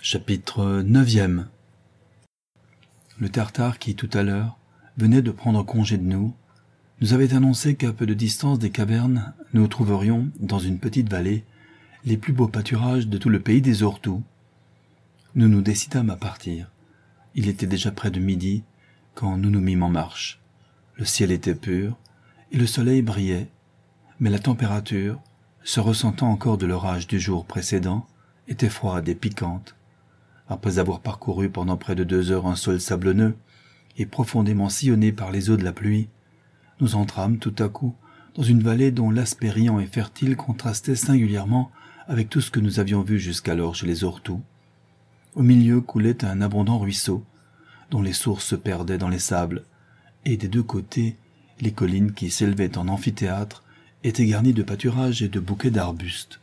Chapitre 9. Le Tartare qui, tout à l'heure, venait de prendre congé de nous avait annoncé qu'à peu de distance des cavernes, nous trouverions, dans une petite vallée, les plus beaux pâturages de tout le pays des Ortous. Nous nous décidâmes à partir. Il était déjà près de midi, quand nous nous mîmes en marche. Le ciel était pur, et le soleil brillait, mais la température, se ressentant encore de l'orage du jour précédent, était froide et piquante. Après avoir parcouru pendant près de 2 heures un sol sablonneux et profondément sillonné par les eaux de la pluie, nous entrâmes tout à coup dans une vallée dont l'aspect riant et fertile contrastait singulièrement avec tout ce que nous avions vu jusqu'alors chez les Ortous. Au milieu coulait un abondant ruisseau, dont les sources se perdaient dans les sables, et des deux côtés, les collines qui s'élevaient en amphithéâtre étaient garnies de pâturages et de bouquets d'arbustes.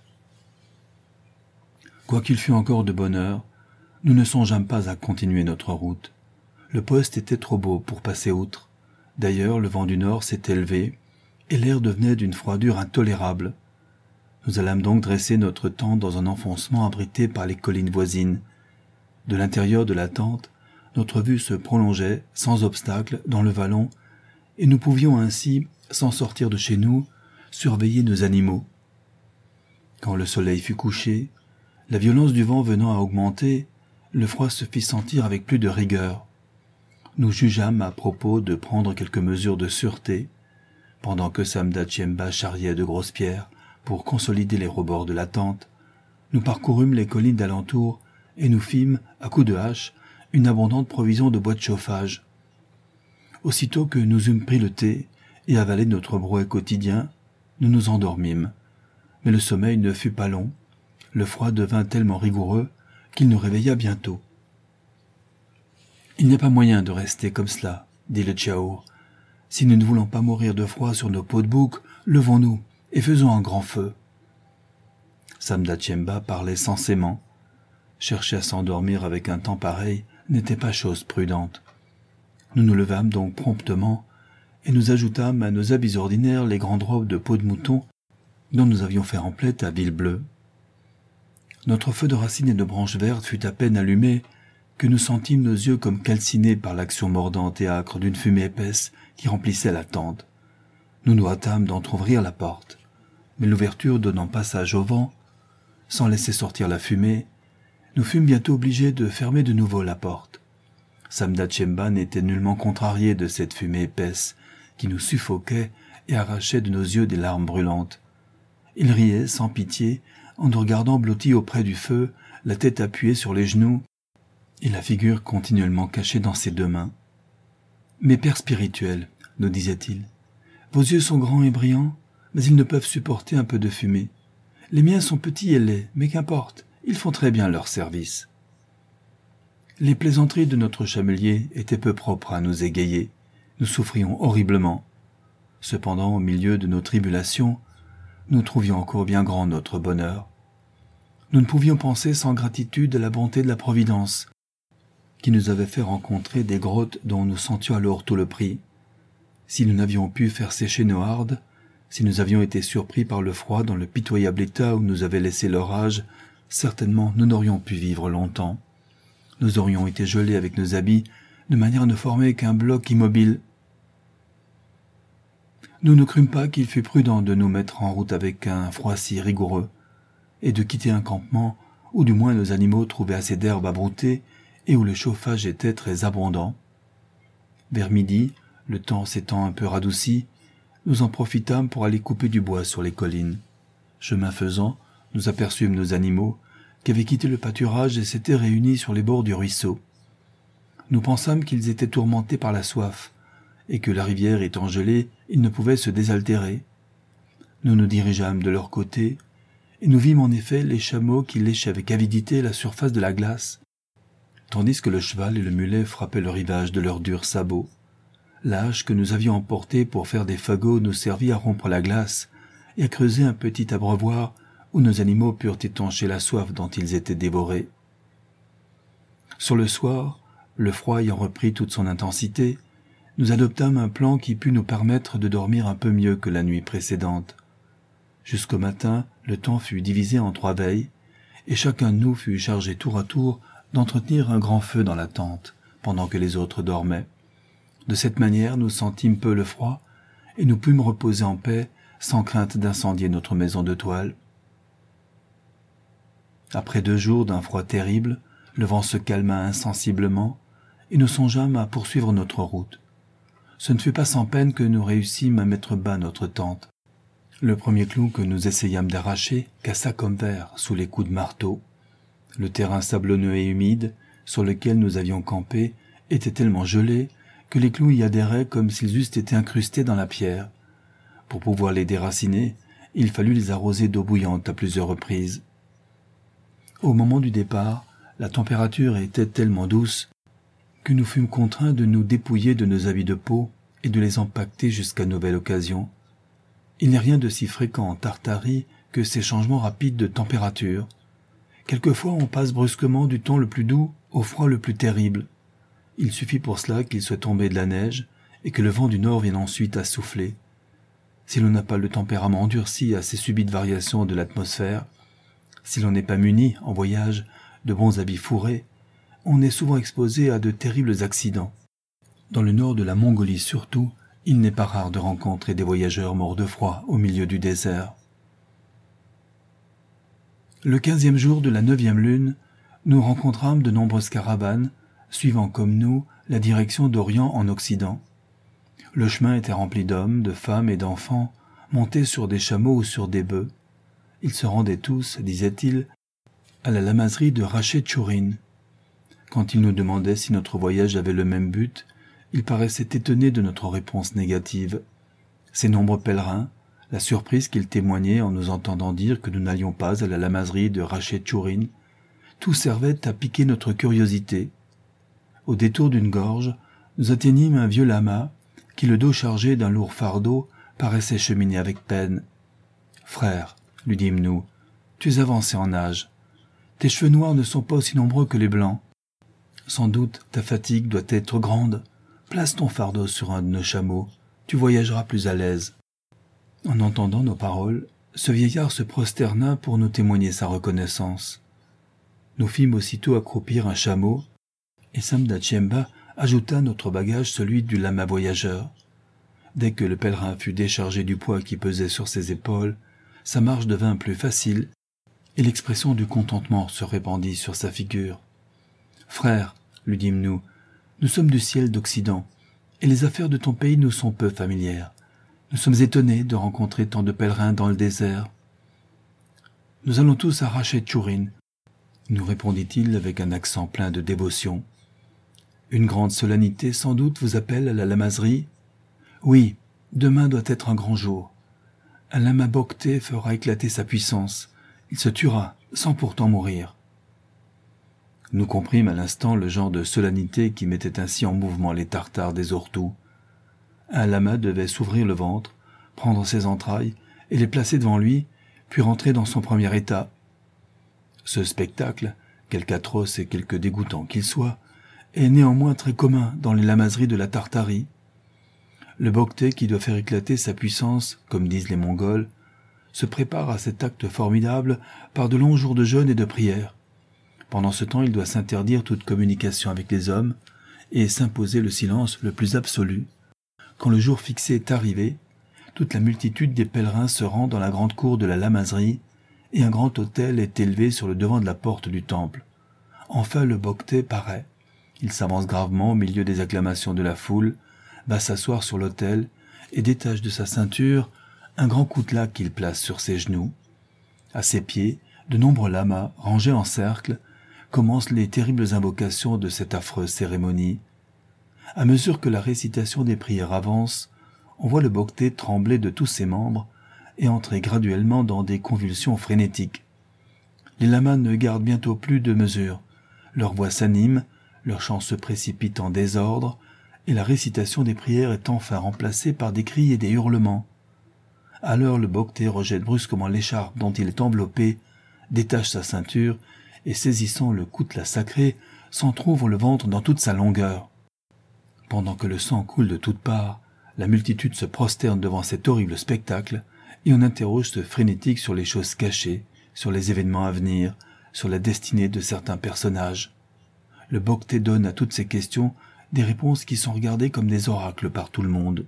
Quoiqu'il fût encore de bonne heure, nous ne songeâmes pas à continuer notre route. Le poste était trop beau pour passer outre. D'ailleurs, le vent du nord s'était levé, et l'air devenait d'une froidure intolérable. Nous allâmes donc dresser notre tente dans un enfoncement abrité par les collines voisines. De l'intérieur de la tente, notre vue se prolongeait, sans obstacle, dans le vallon, et nous pouvions ainsi, sans sortir de chez nous, surveiller nos animaux. Quand le soleil fut couché, la violence du vent venant à augmenter, le froid se fit sentir avec plus de rigueur. Nous jugeâmes à propos de prendre quelques mesures de sûreté, pendant que Samda Tchemba charriait de grosses pierres pour consolider les rebords de la tente. Nous parcourûmes les collines d'alentour et nous fîmes, à coups de hache, une abondante provision de bois de chauffage. Aussitôt que nous eûmes pris le thé et avalé notre brouet quotidien, nous nous endormîmes. Mais le sommeil ne fut pas long. Le froid devint tellement rigoureux qu'il nous réveilla bientôt. « Il n'y a pas moyen de rester comme cela, » dit le Tchaour. « Si nous ne voulons pas mourir de froid sur nos peaux de bouc, levons-nous et faisons un grand feu. » Samda Tchemba parlait sensément. Chercher à s'endormir avec un temps pareil n'était pas chose prudente. Nous nous levâmes donc promptement et nous ajoutâmes à nos habits ordinaires les grandes robes de peau de mouton dont nous avions fait emplette à Villebleu. Notre feu de racines et de branches vertes fut à peine allumé que nous sentîmes nos yeux comme calcinés par l'action mordante et âcre d'une fumée épaisse qui remplissait la tente. Nous nous hâtâmes d'entr'ouvrir la porte, mais l'ouverture donnant passage au vent, sans laisser sortir la fumée, nous fûmes bientôt obligés de fermer de nouveau la porte. Samda Tchemba n'était nullement contrarié de cette fumée épaisse qui nous suffoquait et arrachait de nos yeux des larmes brûlantes. Il riait sans pitié en nous regardant blottis auprès du feu, la tête appuyée sur les genoux et la figure continuellement cachée dans ses 2 mains. « Mes pères spirituels, nous disait-il, vos yeux sont grands et brillants, mais ils ne peuvent supporter un peu de fumée. Les miens sont petits et laids, mais qu'importe, ils font très bien leur service. » Les plaisanteries de notre chamelier étaient peu propres à nous égayer. Nous souffrions horriblement. Cependant, au milieu de nos tribulations, nous trouvions encore bien grand notre bonheur. Nous ne pouvions penser sans gratitude à la bonté de la Providence, qui nous avait fait rencontrer des grottes dont nous sentions alors tout le prix. Si nous n'avions pu faire sécher nos hardes, si nous avions été surpris par le froid dans le pitoyable état où nous avait laissé l'orage, certainement nous n'aurions pu vivre longtemps. Nous aurions été gelés avec nos habits, de manière à ne former qu'un bloc immobile. Nous ne crûmes pas qu'il fût prudent de nous mettre en route avec un froid si rigoureux, et de quitter un campement où du moins nos animaux trouvaient assez d'herbe à brouter et où le chauffage était très abondant. Vers midi, le temps s'étant un peu radouci, nous en profitâmes pour aller couper du bois sur les collines. Chemin faisant, nous aperçûmes nos animaux qui avaient quitté le pâturage et s'étaient réunis sur les bords du ruisseau. Nous pensâmes qu'ils étaient tourmentés par la soif, et que la rivière étant gelée, ils ne pouvaient se désaltérer. Nous nous dirigeâmes de leur côté, et nous vîmes en effet les chameaux qui léchaient avec avidité la surface de la glace, tandis que le cheval et le mulet frappaient le rivage de leurs durs sabots. La hache que nous avions emportée pour faire des fagots nous servit à rompre la glace et à creuser un petit abreuvoir où nos animaux purent étancher la soif dont ils étaient dévorés. Sur le soir, le froid ayant repris toute son intensité, nous adoptâmes un plan qui put nous permettre de dormir un peu mieux que la nuit précédente. Jusqu'au matin, le temps fut divisé en 3 veilles, et chacun de nous fut chargé tour à tour d'entretenir un grand feu dans la tente, pendant que les autres dormaient. De cette manière, nous sentîmes peu le froid, et nous pûmes reposer en paix, sans crainte d'incendier notre maison de toile. Après 2 jours d'un froid terrible, le vent se calma insensiblement, et nous songeâmes à poursuivre notre route. Ce ne fut pas sans peine que nous réussîmes à mettre bas notre tente. Le premier clou que nous essayâmes d'arracher cassa comme verre sous les coups de marteau. Le terrain sablonneux et humide, sur lequel nous avions campé, était tellement gelé que les clous y adhéraient comme s'ils eussent été incrustés dans la pierre. Pour pouvoir les déraciner, il fallut les arroser d'eau bouillante à plusieurs reprises. Au moment du départ, la température était tellement douce que nous fûmes contraints de nous dépouiller de nos habits de peau et de les empaqueter jusqu'à nouvelle occasion. Il n'est rien de si fréquent en Tartarie que ces changements rapides de température. Quelquefois on passe brusquement du temps le plus doux au froid le plus terrible. Il suffit pour cela qu'il soit tombé de la neige et que le vent du nord vienne ensuite à souffler. Si l'on n'a pas le tempérament endurci à ces subites variations de l'atmosphère, si l'on n'est pas muni, en voyage, de bons habits fourrés, on est souvent exposé à de terribles accidents. Dans le nord de la Mongolie surtout, il n'est pas rare de rencontrer des voyageurs morts de froid au milieu du désert. Le 15e jour de la 9e lune, nous rencontrâmes de nombreuses caravanes, suivant comme nous la direction d'Orient en Occident. Le chemin était rempli d'hommes, de femmes et d'enfants, montés sur des chameaux ou sur des bœufs. Ils se rendaient tous, disaient-ils, à la lamaserie de Rachet-Chourin. Quand ils nous demandaient si notre voyage avait le même but, ils paraissaient étonnés de notre réponse négative. Ces nombreux pèlerins, la surprise qu'ils témoignaient en nous entendant dire que nous n'allions pas à la lamaserie de Rachet-Chourin, tout servait à piquer notre curiosité. Au détour d'une gorge, nous atteignîmes un vieux lama qui, le dos chargé d'un lourd fardeau, paraissait cheminer avec peine. « Frère, lui dîmes-nous, tu es avancé en âge. Tes cheveux noirs ne sont pas aussi nombreux que les blancs. Sans doute ta fatigue doit être grande. Place ton fardeau sur un de nos chameaux, tu voyageras plus à l'aise. » En entendant nos paroles, ce vieillard se prosterna pour nous témoigner sa reconnaissance. Nous fîmes aussitôt accroupir un chameau, et Samda Chiemba ajouta à notre bagage celui du lama voyageur. Dès que le pèlerin fut déchargé du poids qui pesait sur ses épaules, sa marche devint plus facile, et l'expression du contentement se répandit sur sa figure. « Frère, lui dîmes-nous, nous sommes du ciel d'Occident, et les affaires de ton pays nous sont peu familières. Nous sommes étonnés de rencontrer tant de pèlerins dans le désert. »« Nous allons tous à Rachet-Chourin, » nous répondit-il avec un accent plein de dévotion. « Une grande solennité sans doute vous appelle à la lamaserie ? » ?»« Oui, demain doit être un grand jour. Un lama Bokté fera éclater sa puissance. Il se tuera, sans pourtant mourir. » Nous comprîmes à l'instant le genre de solennité qui mettait ainsi en mouvement les Tartares des Ortous. Un lama devait s'ouvrir le ventre, prendre ses entrailles et les placer devant lui, puis rentrer dans son premier état. Ce spectacle, quelque atroce et quelque dégoûtant qu'il soit, est néanmoins très commun dans les lamaseries de la Tartarie. Le Bokté, qui doit faire éclater sa puissance, comme disent les Mongols, se prépare à cet acte formidable par de longs jours de jeûne et de prière. Pendant ce temps, il doit s'interdire toute communication avec les hommes et s'imposer le silence le plus absolu. Quand le jour fixé est arrivé, toute la multitude des pèlerins se rend dans la grande cour de la lamaserie et un grand autel est élevé sur le devant de la porte du temple. Enfin le Bokté paraît. Il s'avance gravement au milieu des acclamations de la foule, va s'asseoir sur l'autel et détache de sa ceinture un grand coutelas qu'il place sur ses genoux. À ses pieds, de nombreux lamas, rangés en cercle, commencent les terribles invocations de cette affreuse cérémonie. À mesure que la récitation des prières avance, on voit le Bokté trembler de tous ses membres et entrer graduellement dans des convulsions frénétiques. Les lamas ne gardent bientôt plus de mesure. Leur voix s'anime, leur chant se précipite en désordre, et la récitation des prières est enfin remplacée par des cris et des hurlements. Alors le Bokté rejette brusquement l'écharpe dont il est enveloppé, détache sa ceinture et saisissant le coutelas sacré, s'entr'ouvre le ventre dans toute sa longueur. Pendant que le sang coule de toutes parts, la multitude se prosterne devant cet horrible spectacle et on interroge ce frénétique sur les choses cachées, sur les événements à venir, sur la destinée de certains personnages. Le Bhakti donne à toutes ces questions des réponses qui sont regardées comme des oracles par tout le monde.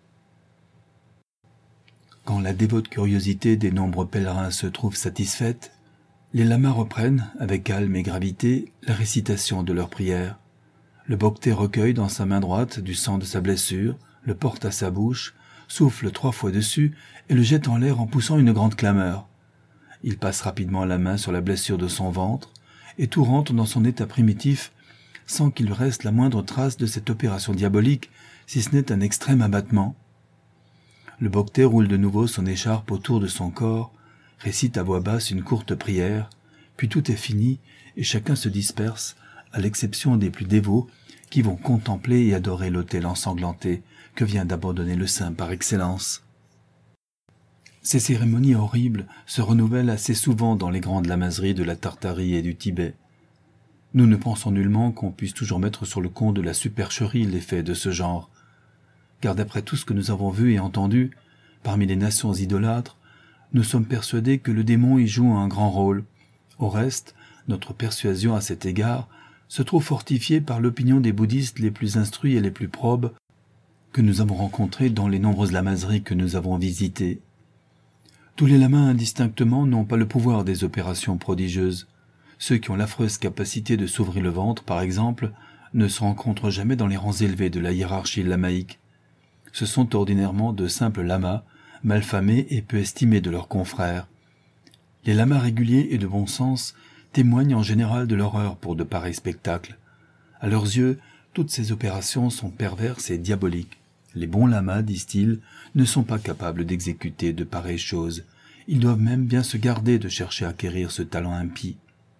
Quand la dévote curiosité des nombreux pèlerins se trouve satisfaite, les lamas reprennent, avec calme et gravité, la récitation de leurs prières. Le Bhakti recueille dans sa main droite du sang de sa blessure, le porte à sa bouche, souffle 3 fois dessus et le jette en l'air en poussant une grande clameur. Il passe rapidement la main sur la blessure de son ventre, et tout rentre dans son état primitif, sans qu'il lui reste la moindre trace de cette opération diabolique, si ce n'est un extrême abattement. Le Bhakti roule de nouveau son écharpe autour de son corps, récite à voix basse une courte prière, puis tout est fini et chacun se disperse, à l'exception des plus dévots qui vont contempler et adorer l'autel ensanglanté que vient d'abandonner le saint par excellence. Ces cérémonies horribles se renouvellent assez souvent dans les grandes lamaseries de la Tartarie et du Tibet. Nous ne pensons nullement qu'on puisse toujours mettre sur le compte de la supercherie les faits de ce genre, car d'après tout ce que nous avons vu et entendu, parmi les nations idolâtres, nous sommes persuadés que le démon y joue un grand rôle. Au reste, notre persuasion à cet égard se trouve fortifiée par l'opinion des bouddhistes les plus instruits et les plus probes que nous avons rencontrés dans les nombreuses lamaseries que nous avons visitées. Tous les lamas indistinctement n'ont pas le pouvoir des opérations prodigieuses. Ceux qui ont l'affreuse capacité de s'ouvrir le ventre, par exemple, ne se rencontrent jamais dans les rangs élevés de la hiérarchie lamaïque. Ce sont ordinairement de simples lamas, mal famés et peu estimés de leurs confrères. Les lamas réguliers et de bon sens témoignent en général de l'horreur pour de pareils spectacles. À leurs yeux, toutes ces opérations sont perverses et diaboliques. Les bons lamas, disent-ils, ne sont pas capables d'exécuter de pareilles choses. Ils doivent même bien se garder de chercher à acquérir ce talent impie.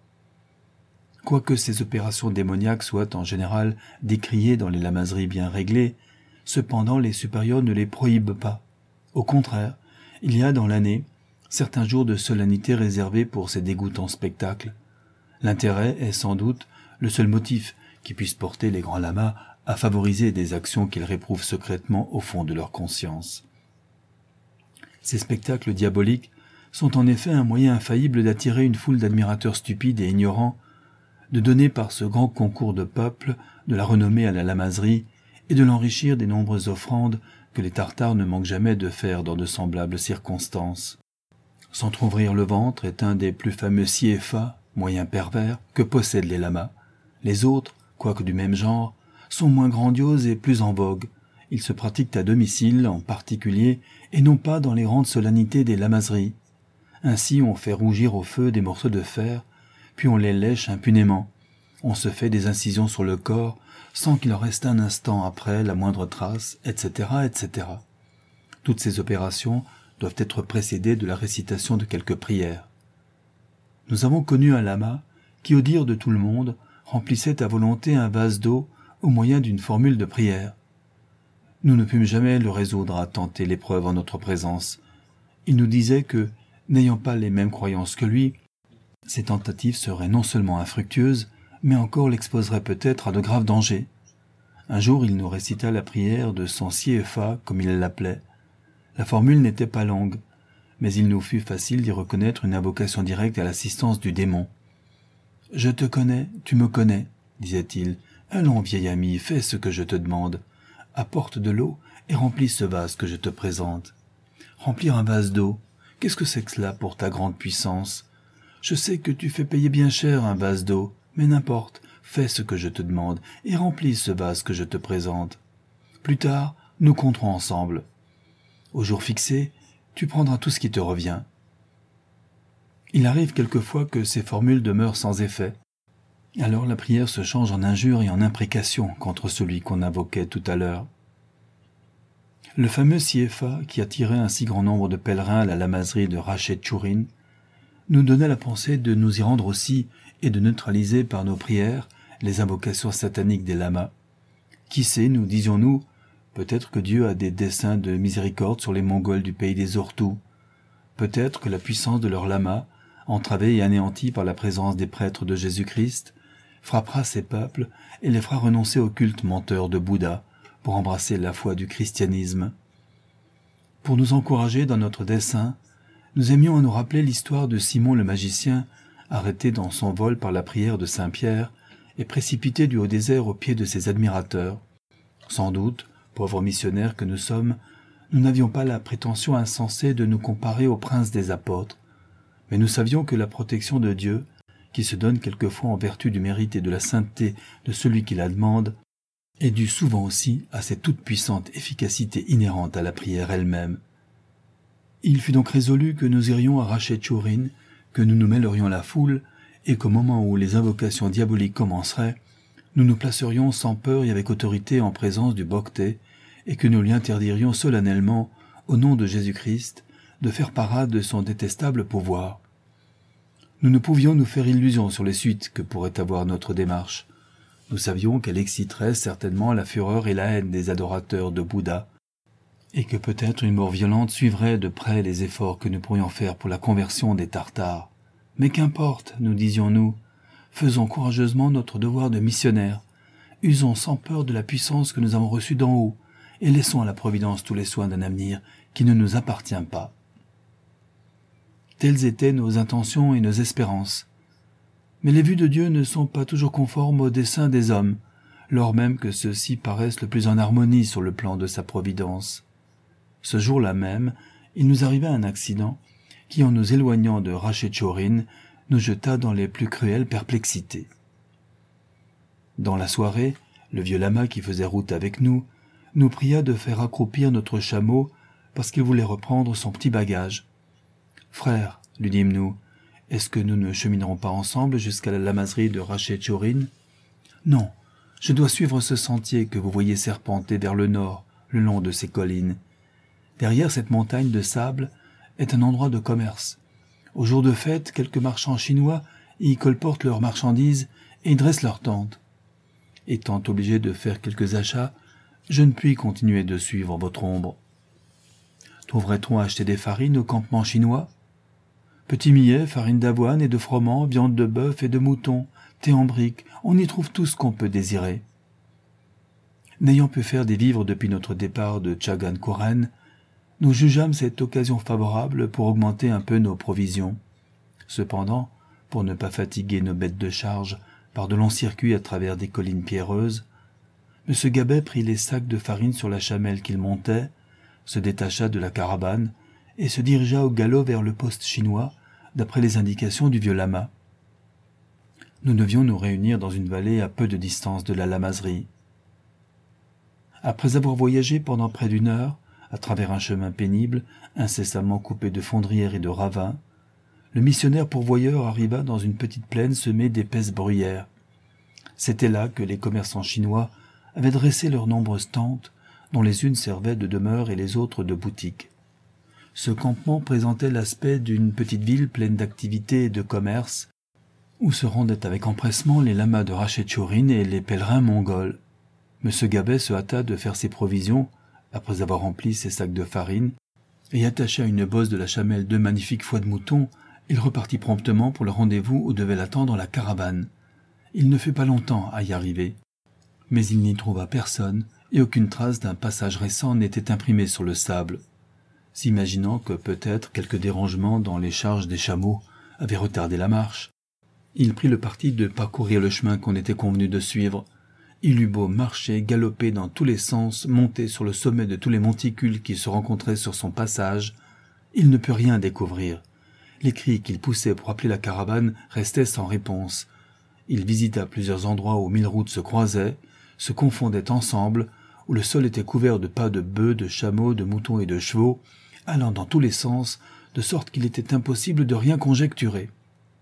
Quoique ces opérations démoniaques soient en général décriées dans les lamaseries bien réglées, cependant les supérieurs ne les prohibent pas. Au contraire, il y a dans l'année certains jours de solennité réservés pour ces dégoûtants spectacles. L'intérêt est sans doute le seul motif qui puisse porter les grands lamas à favoriser des actions qu'ils réprouvent secrètement au fond de leur conscience. Ces spectacles diaboliques sont en effet un moyen infaillible d'attirer une foule d'admirateurs stupides et ignorants, de donner par ce grand concours de peuple de la renommée à la lamaserie et de l'enrichir des nombreuses offrandes que les Tartares ne manquent jamais de faire dans de semblables circonstances. S'entrouvrir le ventre est un des plus fameux siéfa, moyens pervers, que possèdent les lamas. Les autres, quoique du même genre, sont moins grandioses et plus en vogue. Ils se pratiquent à domicile, en particulier, et non pas dans les grandes solennités des lamaseries. Ainsi, on fait rougir au feu des morceaux de fer, puis on les lèche impunément. On se fait des incisions sur le corps, sans qu'il en reste un instant après la moindre trace, etc., etc. Toutes ces opérations doivent être précédées de la récitation de quelques prières. Nous avons connu un lama qui, au dire de tout le monde, remplissait à volonté un vase d'eau au moyen d'une formule de prière. Nous ne pûmes jamais le résoudre à tenter l'épreuve en notre présence. Il nous disait que, n'ayant pas les mêmes croyances que lui, ces tentatives seraient non seulement infructueuses, mais encore l'exposeraient peut-être à de graves dangers. Un jour, il nous récita la prière de son siéfa, comme il l'appelait. La formule n'était pas longue, mais il nous fut facile d'y reconnaître une invocation directe à l'assistance du démon. « Je te connais, tu me connais, » disait-il. « Allons, vieil ami, fais ce que je te demande. Apporte de l'eau et remplis ce vase que je te présente. » Remplir un vase d'eau, qu'est-ce que c'est que cela pour ta grande puissance? Je sais que tu fais payer bien cher un vase d'eau, mais n'importe, fais ce que je te demande et remplis ce vase que je te présente. Plus tard, nous compterons ensemble. Au jour fixé, tu prendras tout ce qui te revient. Il arrive quelquefois que ces formules demeurent sans effet. Alors la prière se change en injure et en imprécation contre celui qu'on invoquait tout à l'heure. Le fameux siéfa, qui attirait un si grand nombre de pèlerins à la lamaserie de Ratchetchourine, nous donnait la pensée de nous y rendre aussi et de neutraliser par nos prières les invocations sataniques des lamas. Qui sait, nous disions-nous, peut-être que Dieu a des desseins de miséricorde sur les Mongols du pays des Ortous. Peut-être que la puissance de leur lama, entravée et anéantie par la présence des prêtres de Jésus-Christ, frappera ces peuples et les fera renoncer au culte menteur de Bouddha pour embrasser la foi du christianisme. Pour nous encourager dans notre dessein, nous aimions à nous rappeler l'histoire de Simon le magicien, arrêté dans son vol par la prière de saint Pierre, et précipité du haut désert aux pieds de ses admirateurs. Sans doute, pauvres missionnaires que nous sommes, nous n'avions pas la prétention insensée de nous comparer aux princes des apôtres, mais nous savions que la protection de Dieu, qui se donne quelquefois en vertu du mérite et de la sainteté de celui qui la demande, est due souvent aussi à cette toute-puissante efficacité inhérente à la prière elle-même. Il fut donc résolu que nous irions à Ratchetchorin, que nous nous mêlerions à la foule, et qu'au moment où les invocations diaboliques commenceraient, nous nous placerions sans peur et avec autorité en présence du Bhokté, et que nous lui interdirions solennellement, au nom de Jésus-Christ, de faire parade de son détestable pouvoir. Nous ne pouvions nous faire illusion sur les suites que pourrait avoir notre démarche. Nous savions qu'elle exciterait certainement la fureur et la haine des adorateurs de Bouddha, et que peut-être une mort violente suivrait de près les efforts que nous pourrions faire pour la conversion des Tartares. Mais qu'importe, nous disions-nous, faisons courageusement notre devoir de missionnaire, usons sans peur de la puissance que nous avons reçue d'en haut, et laissons à la Providence tous les soins d'un avenir qui ne nous appartient pas. Telles étaient nos intentions et nos espérances. Mais les vues de Dieu ne sont pas toujours conformes aux desseins des hommes, lors même que ceux-ci paraissent le plus en harmonie sur le plan de sa providence. Ce jour-là même, il nous arriva un accident qui, en nous éloignant de Ratchetchorin, nous jeta dans les plus cruelles perplexités. Dans la soirée, le vieux lama qui faisait route avec nous pria de faire accroupir notre chameau parce qu'il voulait reprendre son petit bagage. « Frère, lui dîmes-nous, est-ce que nous ne cheminerons pas ensemble jusqu'à la lamaserie de Ratchetchorin ? Non, je dois suivre ce sentier que vous voyez serpenter vers le nord, le long de ces collines. Derrière cette montagne de sable est un endroit de commerce. Au jour de fête, quelques marchands chinois y colportent leurs marchandises et y dressent leurs tentes. Étant obligé de faire quelques achats, je ne puis continuer de suivre votre ombre. Trouverait-on à acheter des farines au campement chinois ? Petits millets, farine d'avoine et de froment, viande de bœuf et de mouton, thé en brique, on y trouve tout ce qu'on peut désirer. N'ayant pu faire des vivres depuis notre départ de Chagan-Koren, nous jugeâmes cette occasion favorable pour augmenter un peu nos provisions. Cependant, pour ne pas fatiguer nos bêtes de charge par de longs circuits à travers des collines pierreuses, M. Gabet prit les sacs de farine sur la chamelle qu'il montait, se détacha de la caravane et se dirigea au galop vers le poste chinois, d'après les indications du vieux lama. Nous devions nous réunir dans une vallée à peu de distance de la lamaserie. Après avoir voyagé pendant près d'une heure, à travers un chemin pénible, incessamment coupé de fondrières et de ravins, le missionnaire pourvoyeur arriva dans une petite plaine semée d'épaisses bruyères. C'était là que les commerçants chinois avaient dressé leurs nombreuses tentes, dont les unes servaient de demeure et les autres de boutique. Ce campement présentait l'aspect d'une petite ville pleine d'activités et de commerce, où se rendaient avec empressement les lamas de Ratchetchorin et les pèlerins mongols. M. Gabet se hâta de faire ses provisions, après avoir rempli ses sacs de farine, et attaché à une bosse de la chamelle 2 magnifiques foies de mouton, il repartit promptement pour le rendez-vous où devait l'attendre la caravane. Il ne fut pas longtemps à y arriver, mais il n'y trouva personne, et aucune trace d'un passage récent n'était imprimée sur le sable. S'imaginant que peut-être quelque dérangement dans les charges des chameaux avait retardé la marche, il prit le parti de parcourir le chemin qu'on était convenu de suivre. Il eut beau marcher, galoper dans tous les sens, monter sur le sommet de tous les monticules qui se rencontraient sur son passage, il ne put rien découvrir. Les cris qu'il poussait pour appeler la caravane restaient sans réponse. Il visita plusieurs endroits où 1000 routes se croisaient, se confondaient ensemble, où le sol était couvert de pas de bœufs, de chameaux, de moutons et de chevaux, allant dans tous les sens, de sorte qu'il était impossible de rien conjecturer.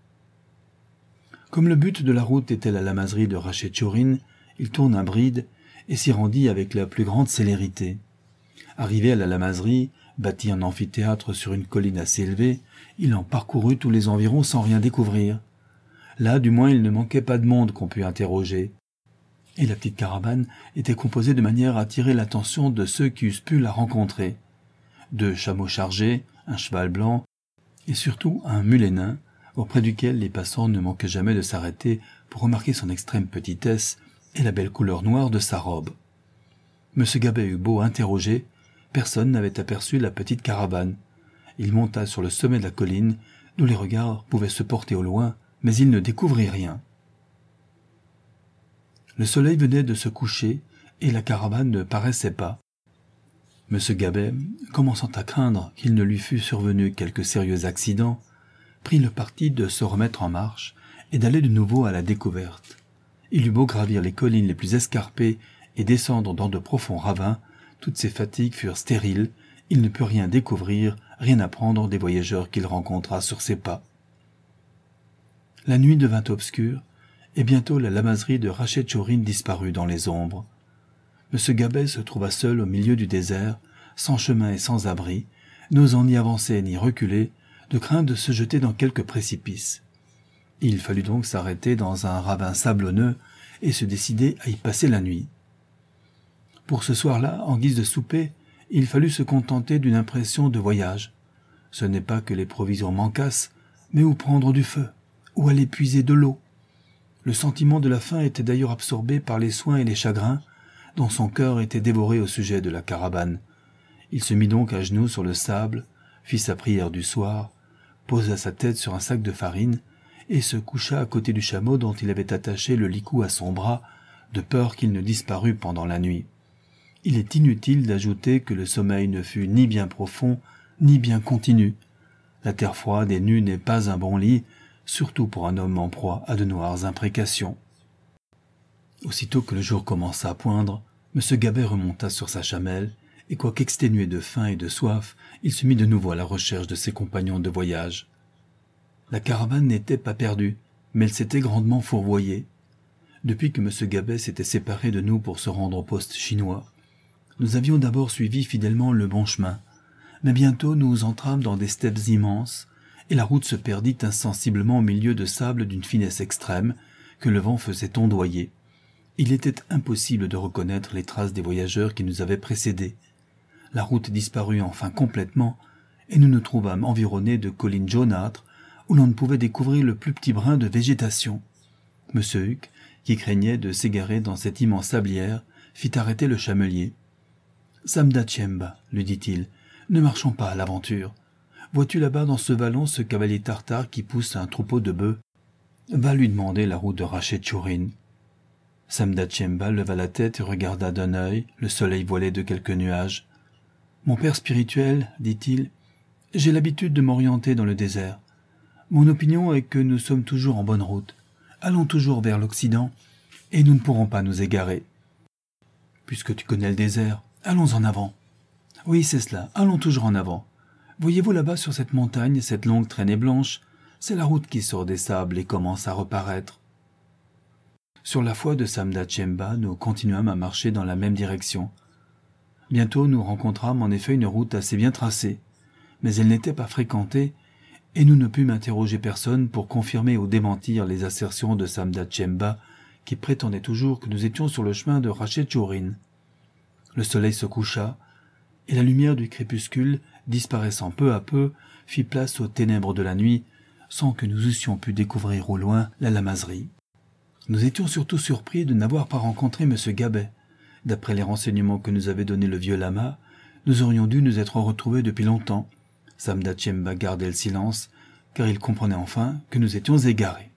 Comme le but de la route était la lamaserie de Ratchetchorin, il tourna bride et s'y rendit avec la plus grande célérité. Arrivé à la lamaserie, bâtie en amphithéâtre sur une colline assez élevée, il en parcourut tous les environs sans rien découvrir. Là, du moins, il ne manquait pas de monde qu'on pût interroger. Et la petite caravane était composée de manière à attirer l'attention de ceux qui eussent pu la rencontrer. 2 chameaux chargés, un cheval blanc, et surtout un mulet nain, auprès duquel les passants ne manquaient jamais de s'arrêter pour remarquer son extrême petitesse et la belle couleur noire de sa robe. M. Gabet eut beau interroger, personne n'avait aperçu la petite caravane. Il monta sur le sommet de la colline, d'où les regards pouvaient se porter au loin mais il ne découvrit rien. Le soleil venait de se coucher et la caravane ne paraissait pas. M. Gabet, commençant à craindre qu'il ne lui fût survenu quelque sérieux accident, prit le parti de se remettre en marche et d'aller de nouveau à la découverte. Il eut beau gravir les collines les plus escarpées et descendre dans de profonds ravins, toutes ses fatigues furent stériles, il ne put rien découvrir, rien apprendre des voyageurs qu'il rencontra sur ses pas. La nuit devint obscure, et bientôt la lamaserie de Ratchetchorin disparut dans les ombres. M. Gabet se trouva seul au milieu du désert, sans chemin et sans abri, n'osant ni avancer ni reculer, de crainte de se jeter dans quelque précipice. Il fallut donc s'arrêter dans un ravin sablonneux et se décider à y passer la nuit. Pour ce soir-là, en guise de souper, il fallut se contenter d'une impression de voyage. Ce n'est pas que les provisions manquassent, mais où prendre du feu, où aller puiser de l'eau. Le sentiment de la faim était d'ailleurs absorbé par les soins et les chagrins, dont son cœur était dévoré au sujet de la caravane. Il se mit donc à genoux sur le sable, fit sa prière du soir, posa sa tête sur un sac de farine et se coucha à côté du chameau dont il avait attaché le licou à son bras, de peur qu'il ne disparût pendant la nuit. Il est inutile d'ajouter que le sommeil ne fut ni bien profond, ni bien continu. La terre froide et nue n'est pas un bon lit, surtout pour un homme en proie à de noires imprécations. Aussitôt que le jour commença à poindre, M. Gabet remonta sur sa chamelle, et quoique exténué de faim et de soif, il se mit de nouveau à la recherche de ses compagnons de voyage. La caravane n'était pas perdue, mais elle s'était grandement fourvoyée. Depuis que M. Gabet s'était séparé de nous pour se rendre au poste chinois, nous avions d'abord suivi fidèlement le bon chemin, mais bientôt nous entrâmes dans des steppes immenses, et la route se perdit insensiblement au milieu de sable d'une finesse extrême que le vent faisait ondoyer. Il était impossible de reconnaître les traces des voyageurs qui nous avaient précédés. La route disparut enfin complètement, et nous nous trouvâmes environnés de collines jaunâtres, où l'on ne pouvait découvrir le plus petit brin de végétation. M. Huck, qui craignait de s'égarer dans cette immense sablière, fit arrêter le chamelier. « Samda Tchemba, lui dit-il, ne marchons pas à l'aventure. Vois-tu là-bas dans ce vallon ce cavalier tartare qui pousse un troupeau de bœufs? Va lui demander la route de Ratchetchorin. » Samda Tchemba leva la tête et regarda d'un œil le soleil voilé de quelques nuages. « Mon père spirituel, dit-il, j'ai l'habitude de m'orienter dans le désert. Mon opinion est que nous sommes toujours en bonne route. Allons toujours vers l'Occident, et nous ne pourrons pas nous égarer. Puisque tu connais le désert, allons en avant. Oui, c'est cela, allons toujours en avant. Voyez-vous là-bas sur cette montagne, cette longue traînée blanche, c'est la route qui sort des sables et commence à reparaître. » Sur la foi de Samda Tchemba, nous continuâmes à marcher dans la même direction. Bientôt nous rencontrâmes en effet une route assez bien tracée, mais elle n'était pas fréquentée, et nous ne pûmes interroger personne pour confirmer ou démentir les assertions de Samda Tchemba, qui prétendait toujours que nous étions sur le chemin de Ratchetchorin. Le soleil se coucha, et la lumière du crépuscule, disparaissant peu à peu, fit place aux ténèbres de la nuit, sans que nous eussions pu découvrir au loin la lamaserie. Nous étions surtout surpris de n'avoir pas rencontré M. Gabet. D'après les renseignements que nous avait donnés le vieux lama, nous aurions dû nous être retrouvés depuis longtemps. Samda Tchemba gardait le silence, car il comprenait enfin que nous étions égarés.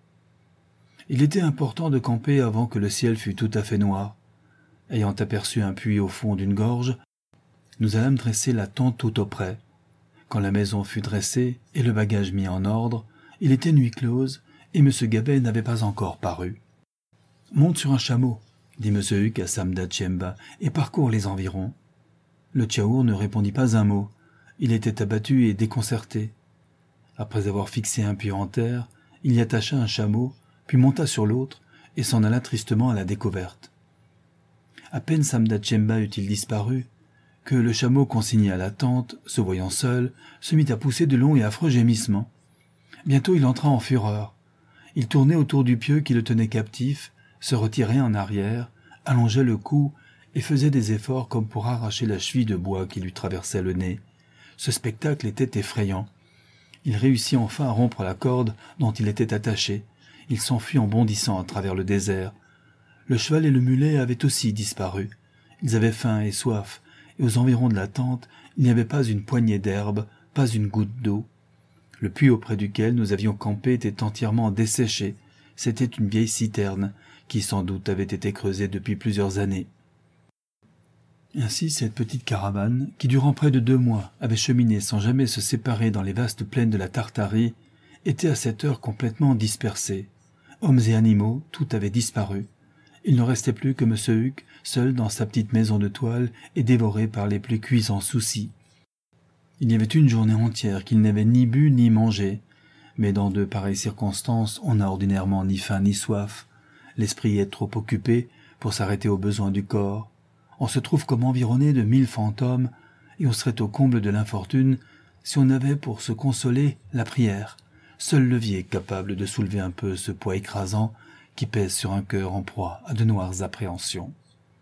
Il était important de camper avant que le ciel fût tout à fait noir. Ayant aperçu un puits au fond d'une gorge, nous allâmes dresser la tente tout auprès. Quand la maison fut dressée et le bagage mis en ordre, il était nuit close et M. Gabet n'avait pas encore paru. « Monte sur un chameau, » dit M. Huck à Samda Tchemba, et parcours les environs. Le Tchaour ne répondit pas un mot. Il était abattu et déconcerté. Après avoir fixé un pieu en terre, il y attacha un chameau, puis monta sur l'autre et s'en alla tristement à la découverte. À peine Samda Tchemba eut-il disparu, que le chameau consigné à la tente, se voyant seul, se mit à pousser de longs et affreux gémissements. Bientôt il entra en fureur. Il tournait autour du pieu qui le tenait captif, se retirait en arrière, allongeait le cou et faisait des efforts comme pour arracher la cheville de bois qui lui traversait le nez. Ce spectacle était effrayant. Il réussit enfin à rompre la corde dont il était attaché. Il s'enfuit en bondissant à travers le désert. Le cheval et le mulet avaient aussi disparu. Ils avaient faim et soif, et aux environs de la tente, il n'y avait pas une poignée d'herbe, pas une goutte d'eau. Le puits auprès duquel nous avions campé était entièrement desséché. C'était une vieille citerne, qui sans doute avait été creusée depuis plusieurs années. Ainsi, cette petite caravane, qui durant près de 2 mois avait cheminé sans jamais se séparer dans les vastes plaines de la Tartarie, était à cette heure complètement dispersée. Hommes et animaux, tout avait disparu. Il ne restait plus que M. Huck, seul dans sa petite maison de toile et dévoré par les plus cuisants soucis. Il y avait une journée entière qu'il n'avait ni bu ni mangé, mais dans de pareilles circonstances, on n'a ordinairement ni faim ni soif. L'esprit est trop occupé pour s'arrêter aux besoins du corps. On se trouve comme environné de 1000 fantômes, et on serait au comble de l'infortune si on avait pour se consoler la prière, seul levier capable de soulever un peu ce poids écrasant qui pèse sur un cœur en proie à de noires appréhensions.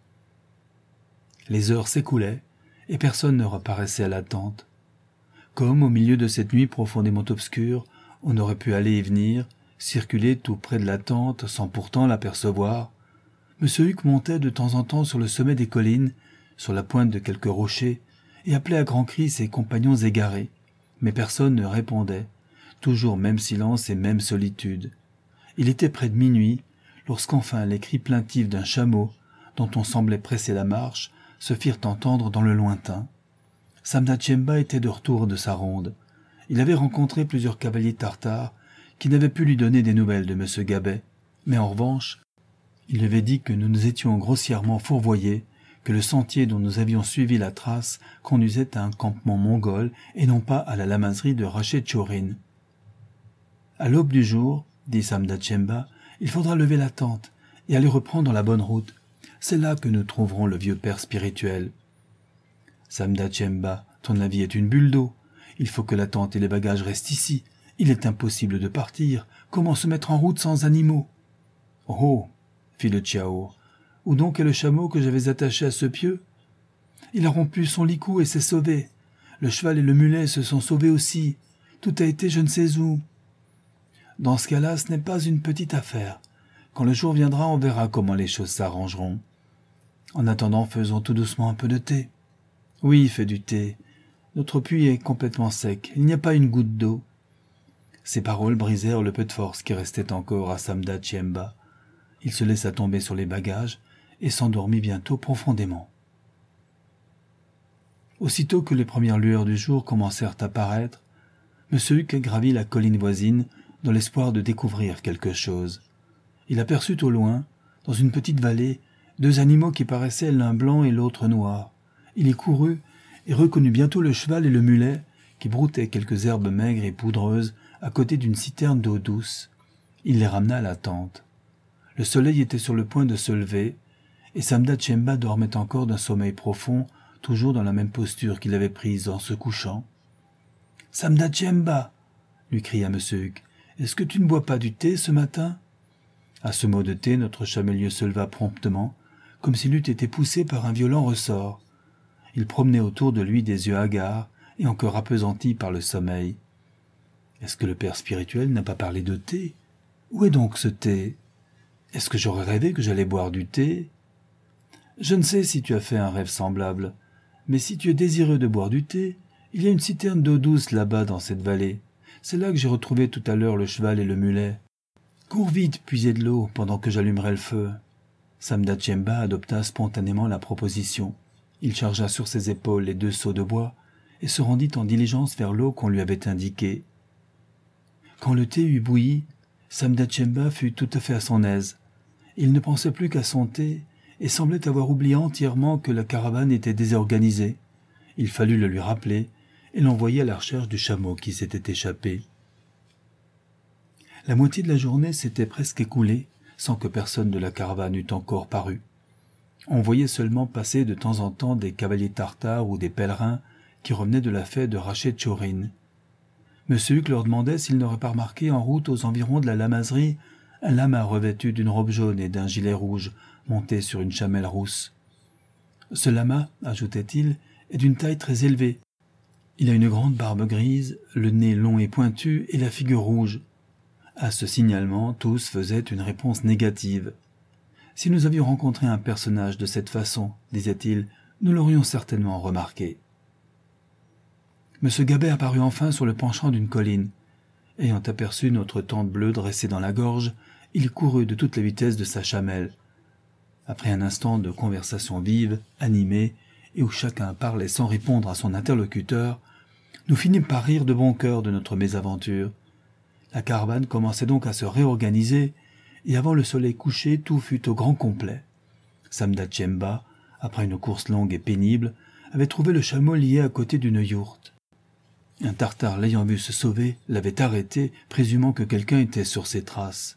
Les heures s'écoulaient, et personne ne reparaissait à la tente. Comme, au milieu de cette nuit profondément obscure, on aurait pu aller et venir, circuler tout près de la tente sans pourtant l'apercevoir, M. Huck montait de temps en temps sur le sommet des collines, sur la pointe de quelques rochers, et appelait à grands cris ses compagnons égarés, mais personne ne répondait, toujours même silence et même solitude. Il était près de minuit, lorsqu'enfin les cris plaintifs d'un chameau, dont on semblait presser la marche, se firent entendre dans le lointain. Samda Tchemba était de retour de sa ronde. Il avait rencontré plusieurs cavaliers tartares qui n'avaient pu lui donner des nouvelles de M. Gabet, mais en revanche, il lui avait dit que nous nous étions grossièrement fourvoyés, que le sentier dont nous avions suivi la trace conduisait à un campement mongol et non pas à la lamaserie de Rachet-Chorin. « À l'aube du jour, dit Samda Tchemba, il faudra lever la tente et aller reprendre la bonne route. C'est là que nous trouverons le vieux père spirituel. »« Samda Tchemba, ton avis est une bulle d'eau. Il faut que la tente et les bagages restent ici. Il est impossible de partir. Comment se mettre en route sans animaux ?»« Oh !» fit le Tchao. « Où donc est le chameau que j'avais attaché à ce pieu ? Il a rompu son licou et s'est sauvé. Le cheval et le mulet se sont sauvés aussi. Tout a été je ne sais où. Dans ce cas-là, ce n'est pas une petite affaire. Quand le jour viendra, on verra comment les choses s'arrangeront. En attendant, faisons tout doucement un peu de thé. »« Oui, fais du thé. Notre puits est complètement sec. Il n'y a pas une goutte d'eau. » Ces paroles brisèrent le peu de force qui restait encore à Samda Tchemba. Il se laissa tomber sur les bagages et s'endormit bientôt profondément. Aussitôt que les premières lueurs du jour commencèrent à paraître, M. Huck gravit la colline voisine dans l'espoir de découvrir quelque chose. Il aperçut au loin, dans une petite vallée, 2 animaux qui paraissaient l'un blanc et l'autre noir. Il y courut et reconnut bientôt le cheval et le mulet qui broutaient quelques herbes maigres et poudreuses à côté d'une citerne d'eau douce. Il les ramena à la tente. Le soleil était sur le point de se lever, et Samda Tchemba dormait encore d'un sommeil profond, toujours dans la même posture qu'il avait prise en se couchant. « Samda Tchemba !» lui cria M. Huck. « Est-ce que tu ne bois pas du thé ce matin ?» À ce mot de thé, notre chamelier se leva promptement, comme s'il eût été poussé par un violent ressort. Il promenait autour de lui des yeux hagards et encore appesantis par le sommeil. « Est-ce que le père spirituel n'a pas parlé de thé ? Où est donc ce thé ? Est-ce que j'aurais rêvé que j'allais boire du thé ? Je ne sais si tu as fait un rêve semblable, mais si tu es désireux de boire du thé, il y a une citerne d'eau douce là-bas dans cette vallée. C'est là que j'ai retrouvé tout à l'heure le cheval et le mulet. Cours vite puiser de l'eau pendant que j'allumerai le feu. » Samda Tchemba adopta spontanément la proposition. Il chargea sur ses épaules les 2 seaux de bois et se rendit en diligence vers l'eau qu'on lui avait indiquée. Quand le thé eut bouilli, Samda Tchemba fut tout à fait à son aise. Il ne pensait plus qu'à son thé et semblait avoir oublié entièrement que la caravane était désorganisée. Il fallut le lui rappeler et l'envoyer à la recherche du chameau qui s'était échappé. La moitié de la journée s'était presque écoulée sans que personne de la caravane eût encore paru. On voyait seulement passer de temps en temps des cavaliers tartares ou des pèlerins qui revenaient de la fête de Rachet-Chorin. M. Huck leur demandait s'ils n'auraient pas remarqué en route aux environs de la lamaserie un lama revêtu d'une robe jaune et d'un gilet rouge monté sur une chamelle rousse. « Ce lama, ajoutait-il, est d'une taille très élevée. Il a une grande barbe grise, le nez long et pointu et la figure rouge. » À ce signalement, tous faisaient une réponse négative. « Si nous avions rencontré un personnage de cette façon, disait-il, nous l'aurions certainement remarqué. » M. Gabet apparut enfin sur le penchant d'une colline. Ayant aperçu notre tente bleue dressée dans la gorge, il courut de toute la vitesse de sa chamelle. Après un instant de conversation vive, animée, et où chacun parlait sans répondre à son interlocuteur, nous finîmes par rire de bon cœur de notre mésaventure. La caravane commençait donc à se réorganiser, et avant le soleil couché, tout fut au grand complet. Samda Tchemba, après une course longue et pénible, avait trouvé le chameau lié à côté d'une yourte. Un Tartare l'ayant vu se sauver, l'avait arrêté, présumant que quelqu'un était sur ses traces.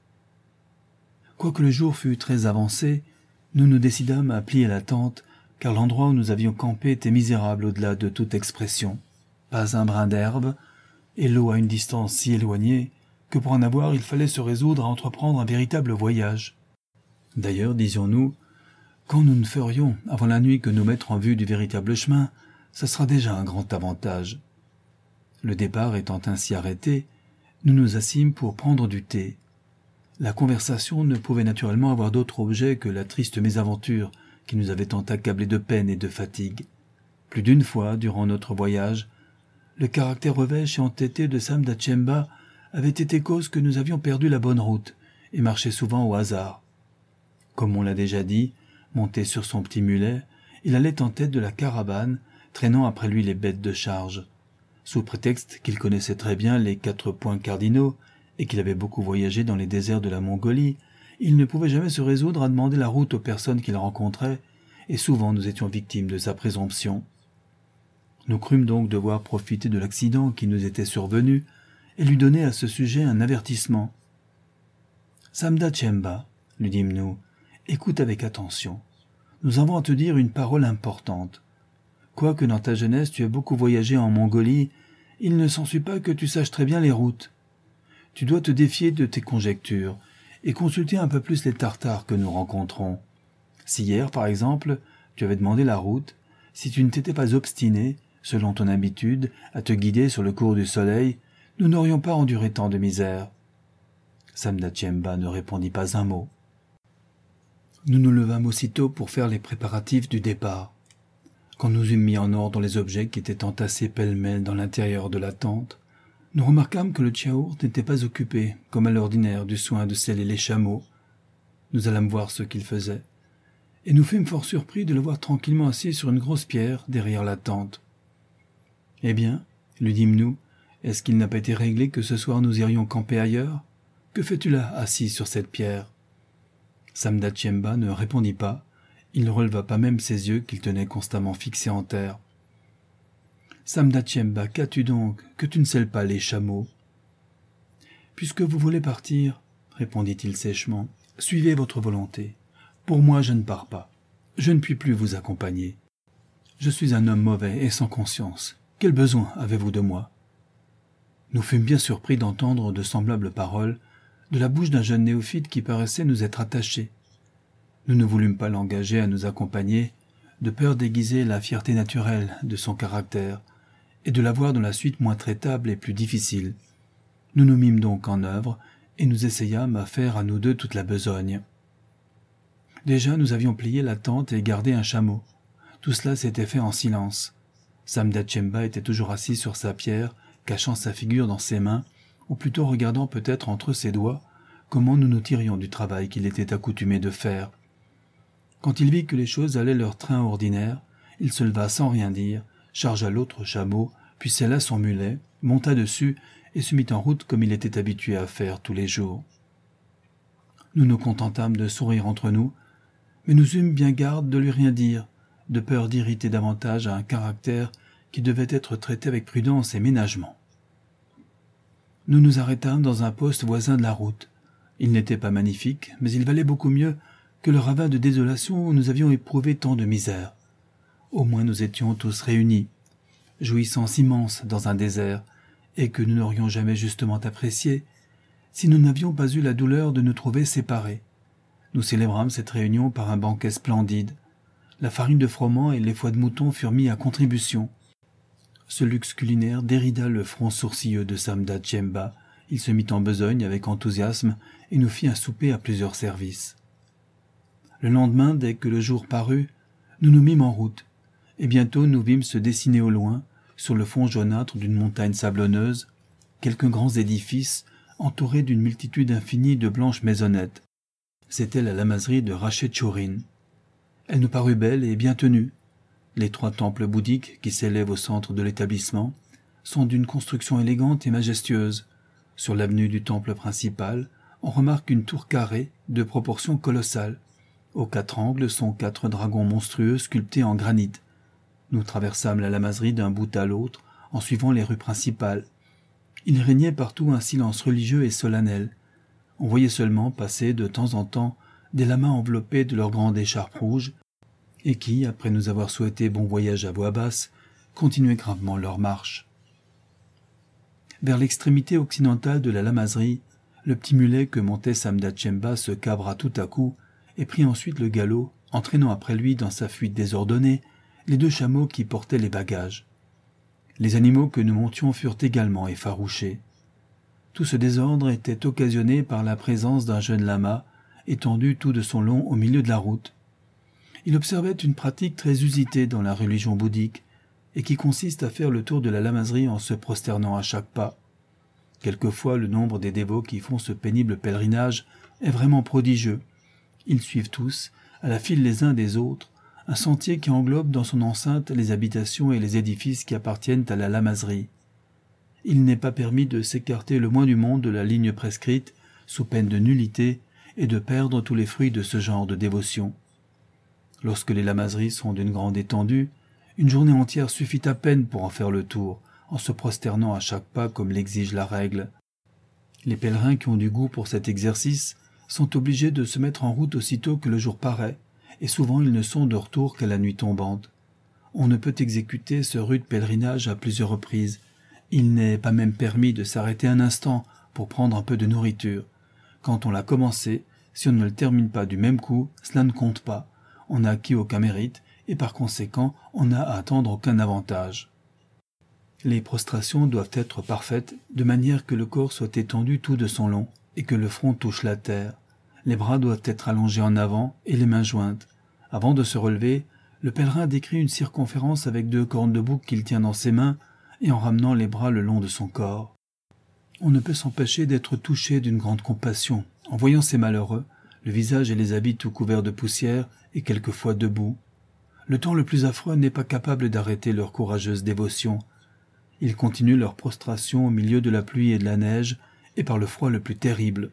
Quoique le jour fût très avancé, nous nous décidâmes à plier la tente, car l'endroit où nous avions campé était misérable au-delà de toute expression. Pas un brin d'herbe, et l'eau à une distance si éloignée que pour en avoir il fallait se résoudre à entreprendre un véritable voyage. D'ailleurs, disions-nous, quand nous ne ferions, avant la nuit, que nous mettre en vue du véritable chemin, ce sera déjà un grand avantage. Le départ étant ainsi arrêté, nous nous assîmes pour prendre du thé. La conversation ne pouvait naturellement avoir d'autre objet que la triste mésaventure qui nous avait tant accablés de peine et de fatigue. Plus d'une fois, durant notre voyage, le caractère revêche et entêté de Samda Tchemba avait été cause que nous avions perdu la bonne route et marché souvent au hasard. Comme on l'a déjà dit, monté sur son petit mulet, il allait en tête de la caravane, traînant après lui les bêtes de charge. Sous prétexte qu'il connaissait très bien les 4 points cardinaux et qu'il avait beaucoup voyagé dans les déserts de la Mongolie, il ne pouvait jamais se résoudre à demander la route aux personnes qu'il rencontrait, et souvent nous étions victimes de sa présomption. Nous crûmes donc devoir profiter de l'accident qui nous était survenu et lui donner à ce sujet un avertissement. « Samda Tchemba, lui dîmes-nous, écoute avec attention. Nous avons à te dire une parole importante. Quoique dans ta jeunesse tu aies beaucoup voyagé en Mongolie, il ne s'ensuit pas que tu saches très bien les routes. Tu dois te défier de tes conjectures et consulter un peu plus les Tartares que nous rencontrons. Si hier, par exemple, tu avais demandé la route, si tu ne t'étais pas obstiné, selon ton habitude, à te guider sur le cours du soleil, nous n'aurions pas enduré tant de misère. » Samda Tchemba ne répondit pas un mot. Nous nous levâmes aussitôt pour faire les préparatifs du départ. Quand nous eûmes mis en ordre les objets qui étaient entassés pêle-mêle dans l'intérieur de la tente, nous remarquâmes que le tchaourt n'était pas occupé, comme à l'ordinaire, du soin de seller les chameaux. Nous allâmes voir ce qu'il faisait, et nous fûmes fort surpris de le voir tranquillement assis sur une grosse pierre derrière la tente. « Eh bien, lui dîmes-nous, est-ce qu'il n'a pas été réglé que ce soir nous irions camper ailleurs? Que fais-tu là, assis sur cette pierre ?» Samda Tchemba ne répondit pas, il ne releva pas même ses yeux qu'il tenait constamment fixés en terre. « Samda Tchemba, qu'as-tu donc, que tu ne selles pas les chameaux ?»« Puisque vous voulez partir, répondit-il sèchement, suivez votre volonté. Pour moi, je ne pars pas. Je ne puis plus vous accompagner. Je suis un homme mauvais et sans conscience. Quel besoin avez-vous de moi ?» Nous fûmes bien surpris d'entendre de semblables paroles de la bouche d'un jeune néophyte qui paraissait nous être attaché. Nous ne voulûmes pas l'engager à nous accompagner, de peur d'aiguiser la fierté naturelle de son caractère, et de la voir dans la suite moins traitable et plus difficile. Nous nous mîmes donc en œuvre, et nous essayâmes à faire à nous deux toute la besogne. Déjà nous avions plié la tente et gardé un chameau. Tout cela s'était fait en silence. Samda Tchemba était toujours assis sur sa pierre, cachant sa figure dans ses mains, ou plutôt regardant peut-être entre ses doigts comment nous nous tirions du travail qu'il était accoutumé de faire. Quand il vit que les choses allaient leur train ordinaire, il se leva sans rien dire, chargea l'autre chameau, puis sella son mulet, monta dessus et se mit en route comme il était habitué à faire tous les jours. Nous nous contentâmes de sourire entre nous, mais nous eûmes bien garde de lui rien dire, de peur d'irriter davantage un caractère qui devait être traité avec prudence et ménagement. Nous nous arrêtâmes dans un poste voisin de la route. Il n'était pas magnifique, mais il valait beaucoup mieux que le ravin de désolation où nous avions éprouvé tant de misère. Au moins nous étions tous réunis, jouissance immense dans un désert, et que nous n'aurions jamais justement apprécié si nous n'avions pas eu la douleur de nous trouver séparés. Nous célébrâmes cette réunion par un banquet splendide. La farine de froment et les foies de mouton furent mis à contribution. Ce luxe culinaire dérida le front sourcilleux de Samda Tchemba. Il se mit en besogne avec enthousiasme et nous fit un souper à plusieurs services. Le lendemain, dès que le jour parut, nous nous mîmes en route, et bientôt nous vîmes se dessiner au loin, sur le fond jaunâtre d'une montagne sablonneuse, quelques grands édifices entourés d'une multitude infinie de blanches maisonnettes. C'était la lamaserie de Ratchetchorin. Elle nous parut belle et bien tenue. Les 3 temples bouddhiques qui s'élèvent au centre de l'établissement sont d'une construction élégante et majestueuse. Sur l'avenue du temple principal, on remarque une tour carrée de proportions colossales. Aux 4 angles sont 4 dragons monstrueux sculptés en granit. Nous traversâmes la lamaserie d'un bout à l'autre en suivant les rues principales. Il régnait partout un silence religieux et solennel. On voyait seulement passer de temps en temps des lamas enveloppés de leur grande écharpe rouge et qui, après nous avoir souhaité bon voyage à voix basse, continuaient gravement leur marche. Vers l'extrémité occidentale de la lamaserie, le petit mulet que montait Samdachemba se cabra tout à coup et prit ensuite le galop, entraînant après lui dans sa fuite désordonnée les 2 chameaux qui portaient les bagages. Les animaux que nous montions furent également effarouchés. Tout ce désordre était occasionné par la présence d'un jeune lama, étendu tout de son long au milieu de la route. Il observait une pratique très usitée dans la religion bouddhique, et qui consiste à faire le tour de la lamaserie en se prosternant à chaque pas. Quelquefois, le nombre des dévots qui font ce pénible pèlerinage est vraiment prodigieux. Ils suivent tous, à la file les uns des autres, un sentier qui englobe dans son enceinte les habitations et les édifices qui appartiennent à la lamaserie. Il n'est pas permis de s'écarter le moins du monde de la ligne prescrite, sous peine de nullité, et de perdre tous les fruits de ce genre de dévotion. Lorsque les lamaseries sont d'une grande étendue, une journée entière suffit à peine pour en faire le tour, en se prosternant à chaque pas comme l'exige la règle. Les pèlerins qui ont du goût pour cet exercice sont obligés de se mettre en route aussitôt que le jour paraît, et souvent ils ne sont de retour qu'à la nuit tombante. On ne peut exécuter ce rude pèlerinage à plusieurs reprises. Il n'est pas même permis de s'arrêter un instant pour prendre un peu de nourriture. Quand on l'a commencé, si on ne le termine pas du même coup, cela ne compte pas. On n'a acquis aucun mérite, et par conséquent, on n'a à attendre aucun avantage. Les prostrations doivent être parfaites, de manière que le corps soit étendu tout de son long, et que le front touche la terre. Les bras doivent être allongés en avant et les mains jointes. Avant de se relever, le pèlerin décrit une circonférence avec 2 cornes de bouc qu'il tient dans ses mains et en ramenant les bras le long de son corps. On ne peut s'empêcher d'être touché d'une grande compassion en voyant ces malheureux, le visage et les habits tout couverts de poussière et quelquefois de boue. Le temps le plus affreux n'est pas capable d'arrêter leur courageuse dévotion. Ils continuent leur prostration au milieu de la pluie et de la neige et par le froid le plus terrible.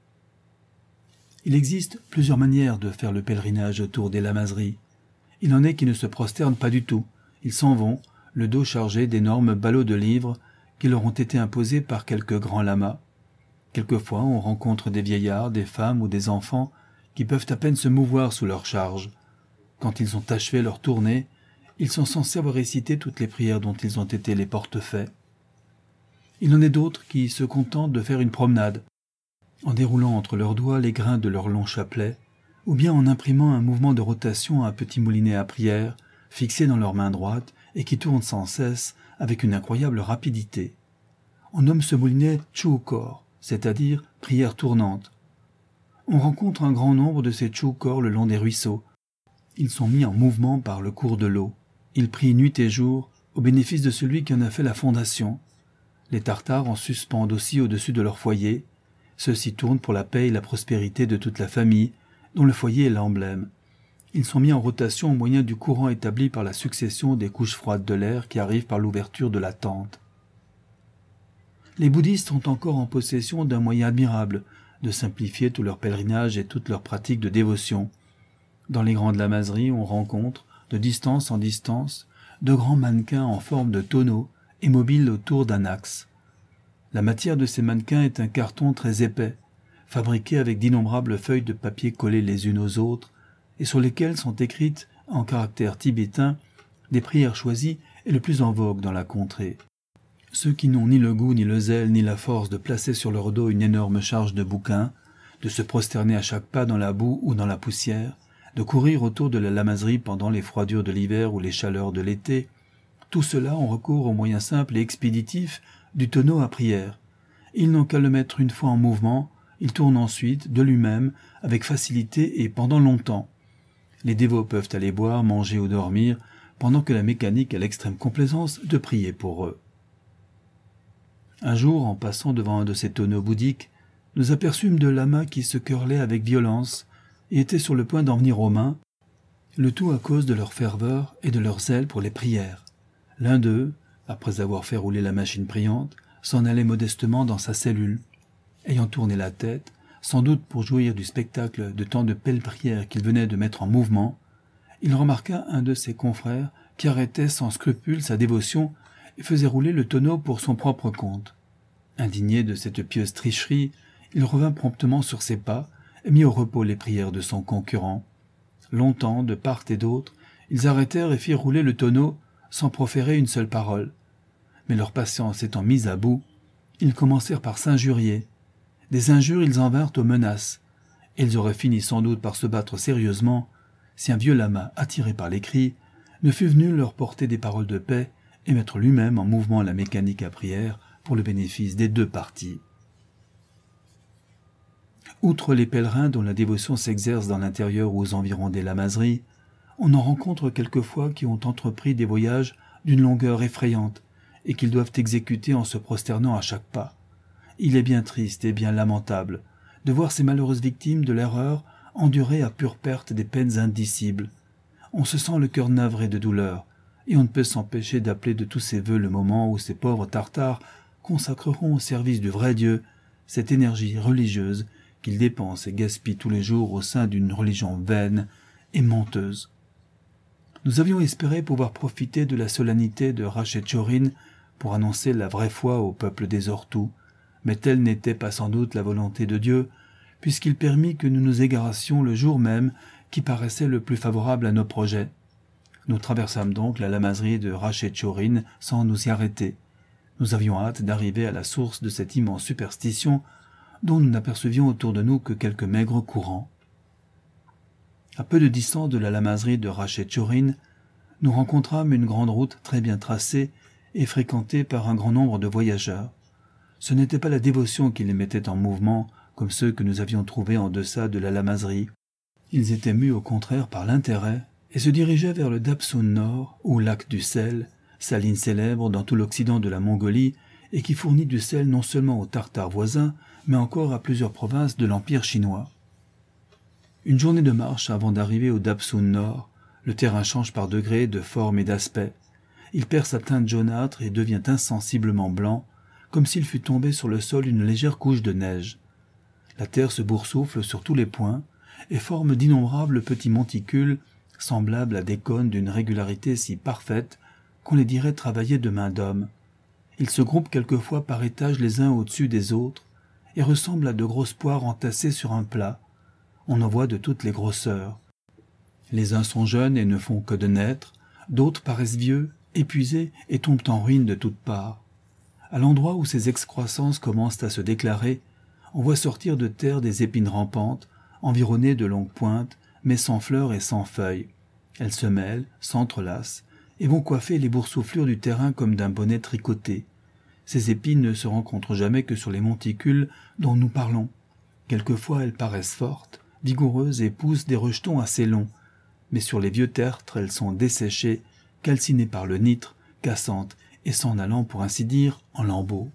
Il existe plusieurs manières de faire le pèlerinage autour des lamaseries. Il en est qui ne se prosternent pas du tout. Ils s'en vont, le dos chargé d'énormes ballots de livres qui leur ont été imposés par quelques grands lamas. Quelquefois, on rencontre des vieillards, des femmes ou des enfants qui peuvent à peine se mouvoir sous leur charge. Quand ils ont achevé leur tournée, ils sont censés avoir récité toutes les prières dont ils ont été les portefaix. Il en est d'autres qui se contentent de faire une promenade, en déroulant entre leurs doigts les grains de leur long chapelet, ou bien en imprimant un mouvement de rotation à un petit moulinet à prière, fixé dans leur main droite et qui tourne sans cesse avec une incroyable rapidité. On nomme ce moulinet Chukor, c'est-à-dire prière tournante. On rencontre un grand nombre de ces Chukors le long des ruisseaux. Ils sont mis en mouvement par le cours de l'eau. Ils prient nuit et jour au bénéfice de celui qui en a fait la fondation. Les Tartares en suspendent aussi au-dessus de leur foyer. Ceux-ci tournent pour la paix et la prospérité de toute la famille, dont le foyer est l'emblème. Ils sont mis en rotation au moyen du courant établi par la succession des couches froides de l'air qui arrivent par l'ouverture de la tente. Les bouddhistes sont encore en possession d'un moyen admirable de simplifier tout leur pèlerinage et toutes leurs pratiques de dévotion. Dans les grandes lamaseries, on rencontre, de distance en distance, de grands mannequins en forme de tonneaux et mobiles autour d'un axe. La matière de ces mannequins est un carton très épais, fabriqué avec d'innombrables feuilles de papier collées les unes aux autres, et sur lesquelles sont écrites, en caractères tibétains, des prières choisies et le plus en vogue dans la contrée. Ceux qui n'ont ni le goût, ni le zèle, ni la force de placer sur leur dos une énorme charge de bouquins, de se prosterner à chaque pas dans la boue ou dans la poussière, de courir autour de la lamaserie pendant les froidures de l'hiver ou les chaleurs de l'été, tout cela ont recours au moyen simple et expéditif du tonneau à prière. Ils n'ont qu'à le mettre une fois en mouvement, il tourne ensuite, de lui-même, avec facilité et pendant longtemps. Les dévots peuvent aller boire, manger ou dormir, pendant que la mécanique a l'extrême complaisance de prier pour eux. Un jour, en passant devant un de ces tonneaux bouddhiques, nous aperçûmes deux lamas qui se querelaient avec violence et étaient sur le point d'en venir aux mains, le tout à cause de leur ferveur et de leur zèle pour les prières. L'un d'eux, après avoir fait rouler la machine priante, s'en allait modestement dans sa cellule. Ayant tourné la tête, sans doute pour jouir du spectacle de tant de belles prières qu'il venait de mettre en mouvement, il remarqua un de ses confrères qui arrêtait sans scrupule sa dévotion et faisait rouler le tonneau pour son propre compte. Indigné de cette pieuse tricherie, il revint promptement sur ses pas et mit au repos les prières de son concurrent. Longtemps, de part et d'autre, ils arrêtèrent et firent rouler le tonneau sans proférer une seule parole. Mais leur patience étant mise à bout, ils commencèrent par s'injurier. Des injures, ils en vinrent aux menaces, et ils auraient fini sans doute par se battre sérieusement si un vieux lama, attiré par les cris, ne fût venu leur porter des paroles de paix et mettre lui-même en mouvement la mécanique à prière pour le bénéfice des deux parties. Outre les pèlerins dont la dévotion s'exerce dans l'intérieur ou aux environs des lamaseries, on en rencontre quelquefois qui ont entrepris des voyages d'une longueur effrayante et qu'ils doivent exécuter en se prosternant à chaque pas. Il est bien triste et bien lamentable de voir ces malheureuses victimes de l'erreur endurer à pure perte des peines indicibles. On se sent le cœur navré de douleur, et on ne peut s'empêcher d'appeler de tous ses vœux le moment où ces pauvres tartares consacreront au service du vrai Dieu cette énergie religieuse qu'ils dépensent et gaspillent tous les jours au sein d'une religion vaine et menteuse. Nous avions espéré pouvoir profiter de la solennité de Ratchetchorin pour annoncer la vraie foi au peuple des Ortous, mais telle n'était pas sans doute la volonté de Dieu, puisqu'il permit que nous nous égarassions le jour même qui paraissait le plus favorable à nos projets. Nous traversâmes donc la lamaserie de Ratchetchorin sans nous y arrêter. Nous avions hâte d'arriver à la source de cette immense superstition dont nous n'apercevions autour de nous que quelques maigres courants. À peu de distance de la lamaserie de Ratchetchorin, nous rencontrâmes une grande route très bien tracée et fréquentée par un grand nombre de voyageurs. Ce n'était pas la dévotion qui les mettait en mouvement, comme ceux que nous avions trouvés en deçà de la lamaserie. Ils étaient mus au contraire par l'intérêt et se dirigeaient vers le Dapsun Nord, ou lac du sel, saline célèbre dans tout l'occident de la Mongolie et qui fournit du sel non seulement aux Tartares voisins, mais encore à plusieurs provinces de l'Empire chinois. Une journée de marche avant d'arriver au Dapsun Nord, le terrain change par degrés de forme et d'aspect. Il perd sa teinte jaunâtre et devient insensiblement blanc, comme s'il fût tombé sur le sol une légère couche de neige. La terre se boursoufle sur tous les points et forme d'innombrables petits monticules semblables à des cônes d'une régularité si parfaite qu'on les dirait travaillés de main d'homme. Ils se groupent quelquefois par étages les uns au-dessus des autres et ressemblent à de grosses poires entassées sur un plat. On en voit de toutes les grosseurs. Les uns sont jeunes et ne font que de naître, d'autres paraissent vieux, épuisés et tombent en ruine de toutes parts. À l'endroit où ces excroissances commencent à se déclarer, on voit sortir de terre des épines rampantes, environnées de longues pointes, mais sans fleurs et sans feuilles. Elles se mêlent, s'entrelacent, et vont coiffer les boursouflures du terrain comme d'un bonnet tricoté. Ces épines ne se rencontrent jamais que sur les monticules dont nous parlons. Quelquefois elles paraissent fortes, vigoureuses et poussent des rejetons assez longs, mais sur les vieux tertres elles sont desséchées, calcinées par le nitre, cassantes et s'en allant pour ainsi dire en lambeaux.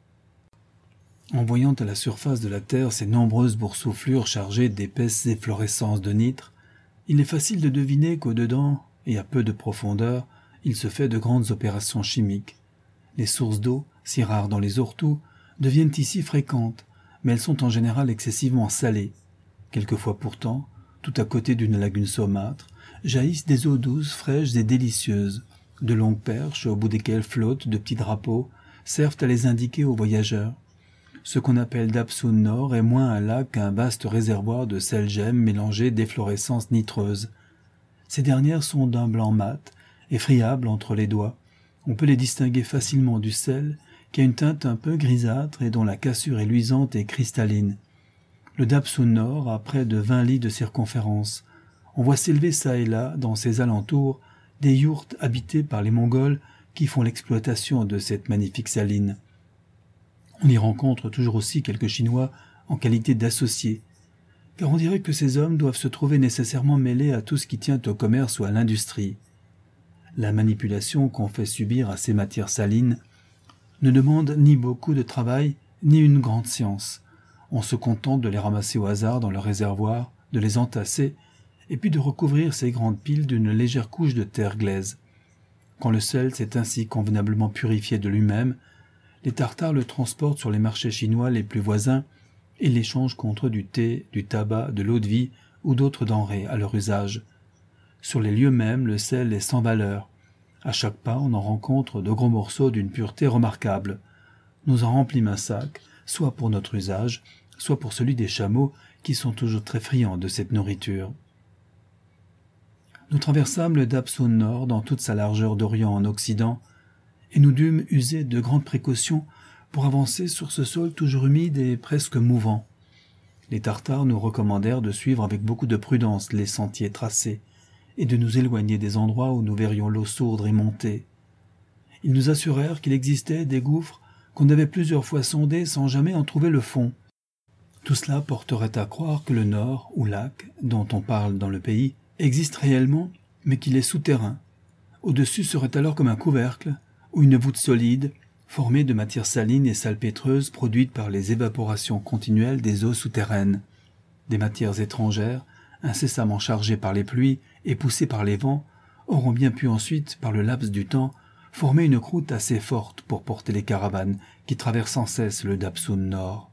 En voyant à la surface de la terre ces nombreuses boursouflures chargées d'épaisses efflorescences de nitre, il est facile de deviner qu'au-dedans, et à peu de profondeur, il se fait de grandes opérations chimiques. Les sources d'eau, si rares dans les Ortous, deviennent ici fréquentes, mais elles sont en général excessivement salées. Quelquefois pourtant, tout à côté d'une lagune saumâtre, jaillissent des eaux douces, fraîches et délicieuses. De longues perches, au bout desquelles flottent de petits drapeaux, servent à les indiquer aux voyageurs. Ce qu'on appelle Dapsun Nord est moins un lac qu'un vaste réservoir de sel gemme mélangé d'efflorescences nitreuses. Ces dernières sont d'un blanc mat et friables entre les doigts. On peut les distinguer facilement du sel, qui a une teinte un peu grisâtre et dont la cassure est luisante et cristalline. Le Dapsun Nord a près de 20 lis de circonférence. On voit s'élever çà et là, dans ses alentours, des yourtes habitées par les Mongols qui font l'exploitation de cette magnifique saline. On y rencontre toujours aussi quelques Chinois en qualité d'associés, car on dirait que ces hommes doivent se trouver nécessairement mêlés à tout ce qui tient au commerce ou à l'industrie. La manipulation qu'on fait subir à ces matières salines ne demandent ni beaucoup de travail, ni une grande science. On se contente de les ramasser au hasard dans le réservoir, de les entasser, et puis de recouvrir ces grandes piles d'une légère couche de terre glaise. Quand le sel s'est ainsi convenablement purifié de lui-même, les Tartares le transportent sur les marchés chinois les plus voisins et l'échangent contre du thé, du tabac, de l'eau-de-vie ou d'autres denrées à leur usage. Sur les lieux mêmes, le sel est sans valeur. À chaque pas, on en rencontre de gros morceaux d'une pureté remarquable. Nous en remplîmes un sac, soit pour notre usage, soit pour celui des chameaux qui sont toujours très friands de cette nourriture. Nous traversâmes le Dapsone Nord dans toute sa largeur d'Orient en Occident, et nous dûmes user de grandes précautions pour avancer sur ce sol toujours humide et presque mouvant. Les Tartares nous recommandèrent de suivre avec beaucoup de prudence les sentiers tracés, et de nous éloigner des endroits où nous verrions l'eau sourdre et monter. Ils nous assurèrent qu'il existait des gouffres qu'on avait plusieurs fois sondés sans jamais en trouver le fond. Tout cela porterait à croire que le nord, ou lac, dont on parle dans le pays, existe réellement, mais qu'il est souterrain. Au-dessus serait alors comme un couvercle, ou une voûte solide, formée de matières salines et salpêtreuses produites par les évaporations continuelles des eaux souterraines. Des matières étrangères, incessamment chargées par les pluies et poussées par les vents, auront bien pu ensuite, par le laps du temps, former une croûte assez forte pour porter les caravanes qui traversent sans cesse le Dapsone Nord.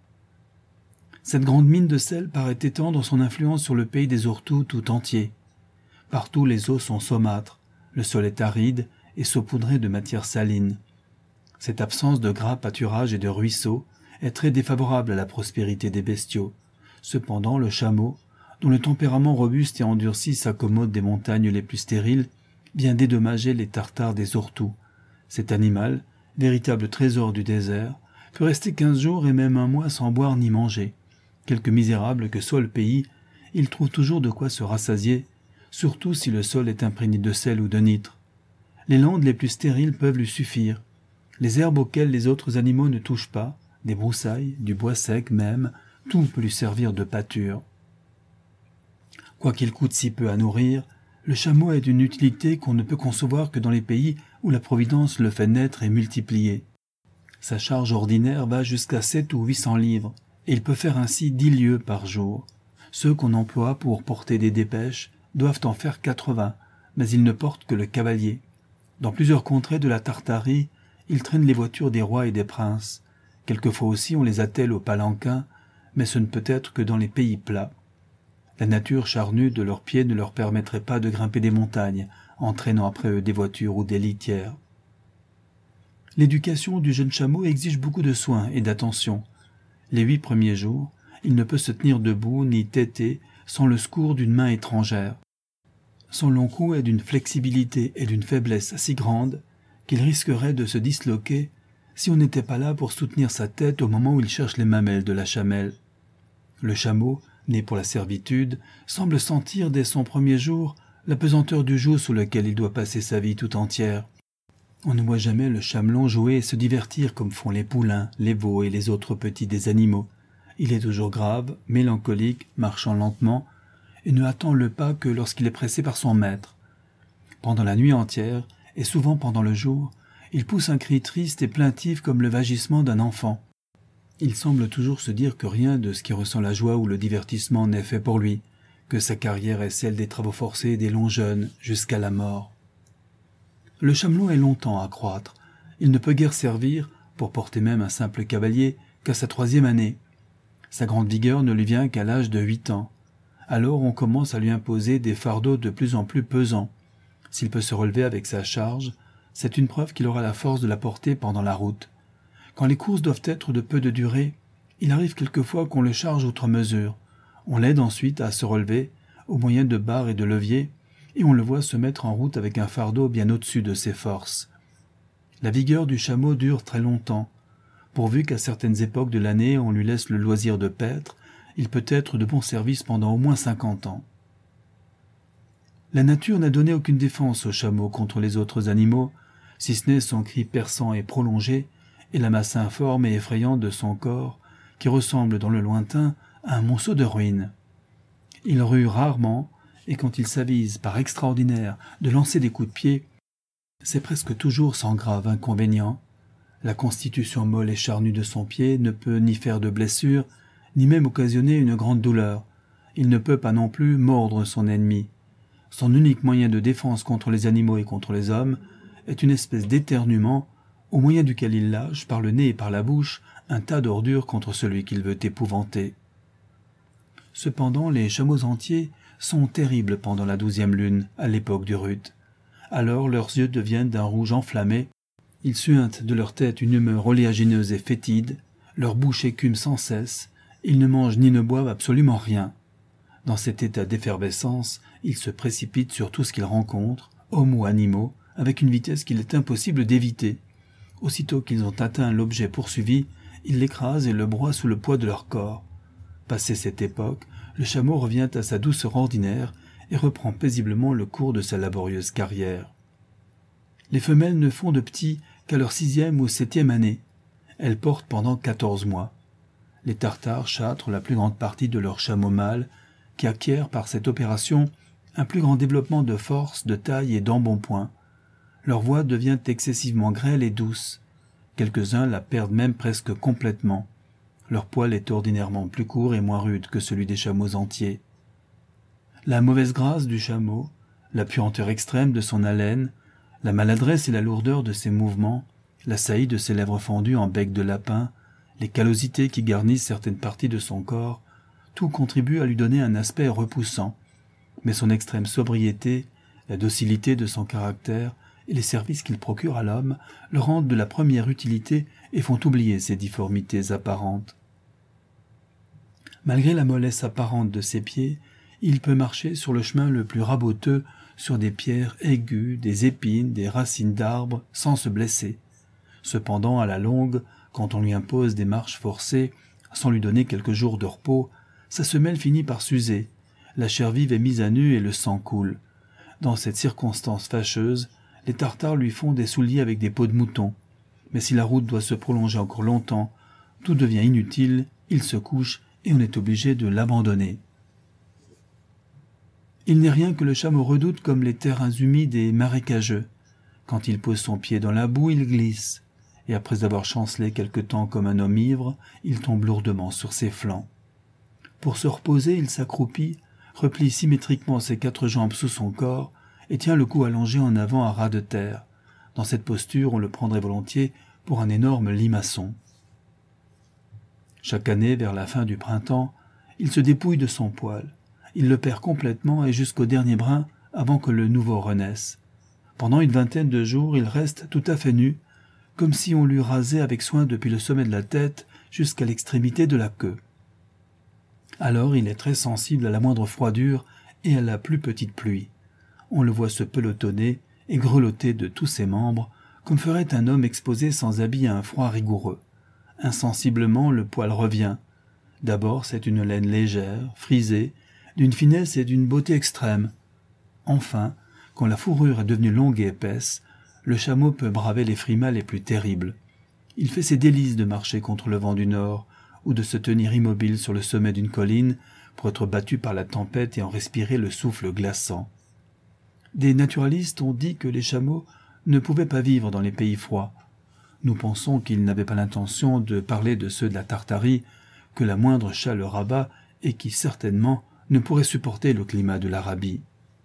Cette grande mine de sel paraît étendre son influence sur le pays des Ortous tout entier. Partout les eaux sont saumâtres, le sol est aride et saupoudré de matières salines. Cette absence de gras pâturages et de ruisseaux est très défavorable à la prospérité des bestiaux. Cependant, le chameau, dont le tempérament robuste et endurci s'accommode des montagnes les plus stériles, vient dédommager les Tartares des Ortous. Cet animal, véritable trésor du désert, peut rester 15 jours et même un mois sans boire ni manger. Quelque misérable que soit le pays, il trouve toujours de quoi se rassasier, surtout si le sol est imprégné de sel ou de nitre. Les landes les plus stériles peuvent lui suffire. Les herbes auxquelles les autres animaux ne touchent pas, des broussailles, du bois sec même, tout peut lui servir de pâture. Quoiqu'il coûte si peu à nourrir, le chameau est d'une utilité qu'on ne peut concevoir que dans les pays où la Providence le fait naître et multiplier. Sa charge ordinaire va jusqu'à 7 ou 800 livres, et il peut faire ainsi 10 lieues par jour. Ceux qu'on emploie pour porter des dépêches doivent en faire 80, mais ils ne portent que le cavalier. Dans plusieurs contrées de la Tartarie, ils traînent les voitures des rois et des princes. Quelquefois aussi on les attelle au palanquin, mais ce ne peut être que dans les pays plats. La nature charnue de leurs pieds ne leur permettrait pas de grimper des montagnes, entraînant après eux des voitures ou des litières. L'éducation du jeune chameau exige beaucoup de soins et d'attention. Les 8 premiers jours, il ne peut se tenir debout ni téter sans le secours d'une main étrangère. Son long cou est d'une flexibilité et d'une faiblesse si grande qu'il risquerait de se disloquer si on n'était pas là pour soutenir sa tête au moment où il cherche les mamelles de la chamelle. Le chameau, né pour la servitude, semble sentir dès son premier jour la pesanteur du joug sous lequel il doit passer sa vie tout entière. On ne voit jamais le chamelon jouer et se divertir comme font les poulains, les veaux et les autres petits des animaux. Il est toujours grave, mélancolique, marchant lentement, et ne attend le pas que lorsqu'il est pressé par son maître. Pendant la nuit entière, et souvent pendant le jour, il pousse un cri triste et plaintif comme le vagissement d'un enfant. Il semble toujours se dire que rien de ce qui ressent la joie ou le divertissement n'est fait pour lui, que sa carrière est celle des travaux forcés et des longs jeûnes jusqu'à la mort. Le chamelon est longtemps à croître. Il ne peut guère servir, pour porter même un simple cavalier, qu'à sa 3e année. Sa grande vigueur ne lui vient qu'à l'âge de 8 ans. Alors on commence à lui imposer des fardeaux de plus en plus pesants. S'il peut se relever avec sa charge, c'est une preuve qu'il aura la force de la porter pendant la route. Quand les courses doivent être de peu de durée, il arrive quelquefois qu'on le charge outre mesure. On l'aide ensuite à se relever, au moyen de barres et de leviers, et on le voit se mettre en route avec un fardeau bien au-dessus de ses forces. La vigueur du chameau dure très longtemps. Pourvu qu'à certaines époques de l'année on lui laisse le loisir de paître, il peut être de bon service pendant au moins 50 ans. La nature n'a donné aucune défense au chameau contre les autres animaux, si ce n'est son cri perçant et prolongé, et la masse informe et effrayante de son corps, qui ressemble dans le lointain à un monceau de ruines. Il rue rarement, et quand il s'avise par extraordinaire de lancer des coups de pied, c'est presque toujours sans grave inconvénient. La constitution molle et charnue de son pied ne peut ni faire de blessure, ni même occasionner une grande douleur. Il ne peut pas non plus mordre son ennemi. Son unique moyen de défense contre les animaux et contre les hommes est une espèce d'éternuement au moyen duquel il lâche, par le nez et par la bouche, un tas d'ordures contre celui qu'il veut épouvanter. Cependant, les chameaux entiers sont terribles pendant la 12e lune, à l'époque du rut. Alors leurs yeux deviennent d'un rouge enflammé, ils suintent de leur tête une humeur oléagineuse et fétide, leur bouche écume sans cesse, ils ne mangent ni ne boivent absolument rien. Dans cet état d'effervescence, ils se précipitent sur tout ce qu'ils rencontrent, hommes ou animaux, avec une vitesse qu'il est impossible d'éviter. Aussitôt qu'ils ont atteint l'objet poursuivi, ils l'écrasent et le broient sous le poids de leur corps. Passé cette époque, le chameau revient à sa douceur ordinaire et reprend paisiblement le cours de sa laborieuse carrière. Les femelles ne font de petits qu'à leur 6e ou 7e année. Elles portent pendant 14 mois. Les Tartares châtrent la plus grande partie de leurs chameaux mâles, qui acquièrent par cette opération un plus grand développement de force, de taille et d'embonpoint. Leur voix devient excessivement grêle et douce. Quelques-uns la perdent même presque complètement. Leur poil est ordinairement plus court et moins rude que celui des chameaux entiers. La mauvaise grâce du chameau, la puanteur extrême de son haleine, la maladresse et la lourdeur de ses mouvements, la saillie de ses lèvres fendues en bec de lapin, les callosités qui garnissent certaines parties de son corps, tout contribue à lui donner un aspect repoussant, mais son extrême sobriété, la docilité de son caractère et les services qu'il procure à l'homme le rendent de la première utilité et font oublier ses difformités apparentes. Malgré la mollesse apparente de ses pieds, il peut marcher sur le chemin le plus raboteux, sur des pierres aiguës, des épines, des racines d'arbres, sans se blesser. Cependant, à la longue, quand on lui impose des marches forcées, sans lui donner quelques jours de repos, sa semelle finit par s'user, la chair vive est mise à nu et le sang coule. Dans cette circonstance fâcheuse, les Tartares lui font des souliers avec des peaux de mouton. Mais si la route doit se prolonger encore longtemps, tout devient inutile, il se couche et on est obligé de l'abandonner. Il n'est rien que le chameau redoute comme les terrains humides et marécageux. Quand il pose son pied dans la boue, il glisse, et après avoir chancelé quelque temps comme un homme ivre, il tombe lourdement sur ses flancs. Pour se reposer, il s'accroupit, replie symétriquement ses 4 jambes sous son corps et tient le cou allongé en avant à ras de terre. Dans cette posture, on le prendrait volontiers pour un énorme limaçon. Chaque année, vers la fin du printemps, il se dépouille de son poil. Il le perd complètement et jusqu'au dernier brin avant que le nouveau renaisse. Pendant une 20aine de jours, il reste tout à fait nu, comme si on l'eût rasé avec soin depuis le sommet de la tête jusqu'à l'extrémité de la queue. Alors il est très sensible à la moindre froidure et à la plus petite pluie. On le voit se pelotonner et grelotter de tous ses membres, comme ferait un homme exposé sans habit à un froid rigoureux. Insensiblement, le poil revient. D'abord, c'est une laine légère, frisée, d'une finesse et d'une beauté extrême. Enfin, quand la fourrure est devenue longue et épaisse, le chameau peut braver les frimas les plus terribles. Il fait ses délices de marcher contre le vent du nord, ou de se tenir immobile sur le sommet d'une colline pour être battu par la tempête et en respirer le souffle glaçant. Des naturalistes ont dit que les chameaux ne pouvaient pas vivre dans les pays froids. Nous pensons qu'ils n'avaient pas l'intention de parler de ceux de la Tartarie, que la moindre chaleur abat et qui certainement ne pourraient supporter le climat de l'Arabie.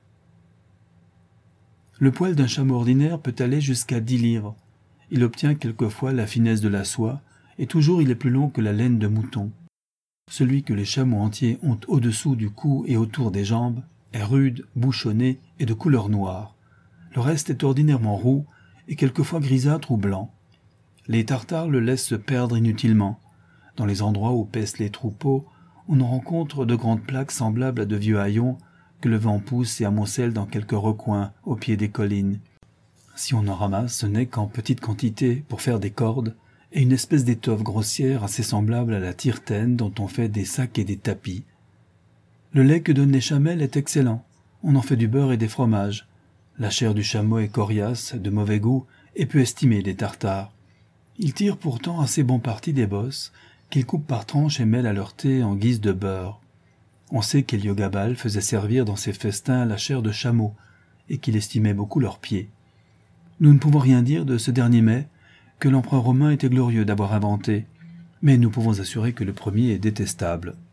Le poil d'un chameau ordinaire peut aller jusqu'à 10 livres. Il obtient quelquefois la finesse de la soie, et toujours il est plus long que la laine de mouton. Celui que les chameaux entiers ont au-dessous du cou et autour des jambes est rude, bouchonné et de couleur noire. Le reste est ordinairement roux et quelquefois grisâtre ou blanc. Les Tartares le laissent se perdre inutilement. Dans les endroits où paissent les troupeaux, on en rencontre de grandes plaques semblables à de vieux haillons que le vent pousse et amoncelle dans quelques recoins au pied des collines. Si on en ramasse, ce n'est qu'en petite quantité pour faire des cordes et une espèce d'étoffe grossière assez semblable à la tyrtaine dont on fait des sacs et des tapis. Le lait que donnent les chamelles est excellent. On en fait du beurre et des fromages. La chair du chameau est coriace, de mauvais goût et peu estimée des Tartares. Ils tirent pourtant assez bon parti des bosses qu'ils coupent par tranches et mêlent à leur thé en guise de beurre. On sait qu'Héliogabale faisait servir dans ses festins la chair de chameau et qu'il estimait beaucoup leurs pieds. Nous ne pouvons rien dire de ce dernier mets que l'empereur romain était glorieux d'avoir inventé, mais nous pouvons assurer que le premier est détestable.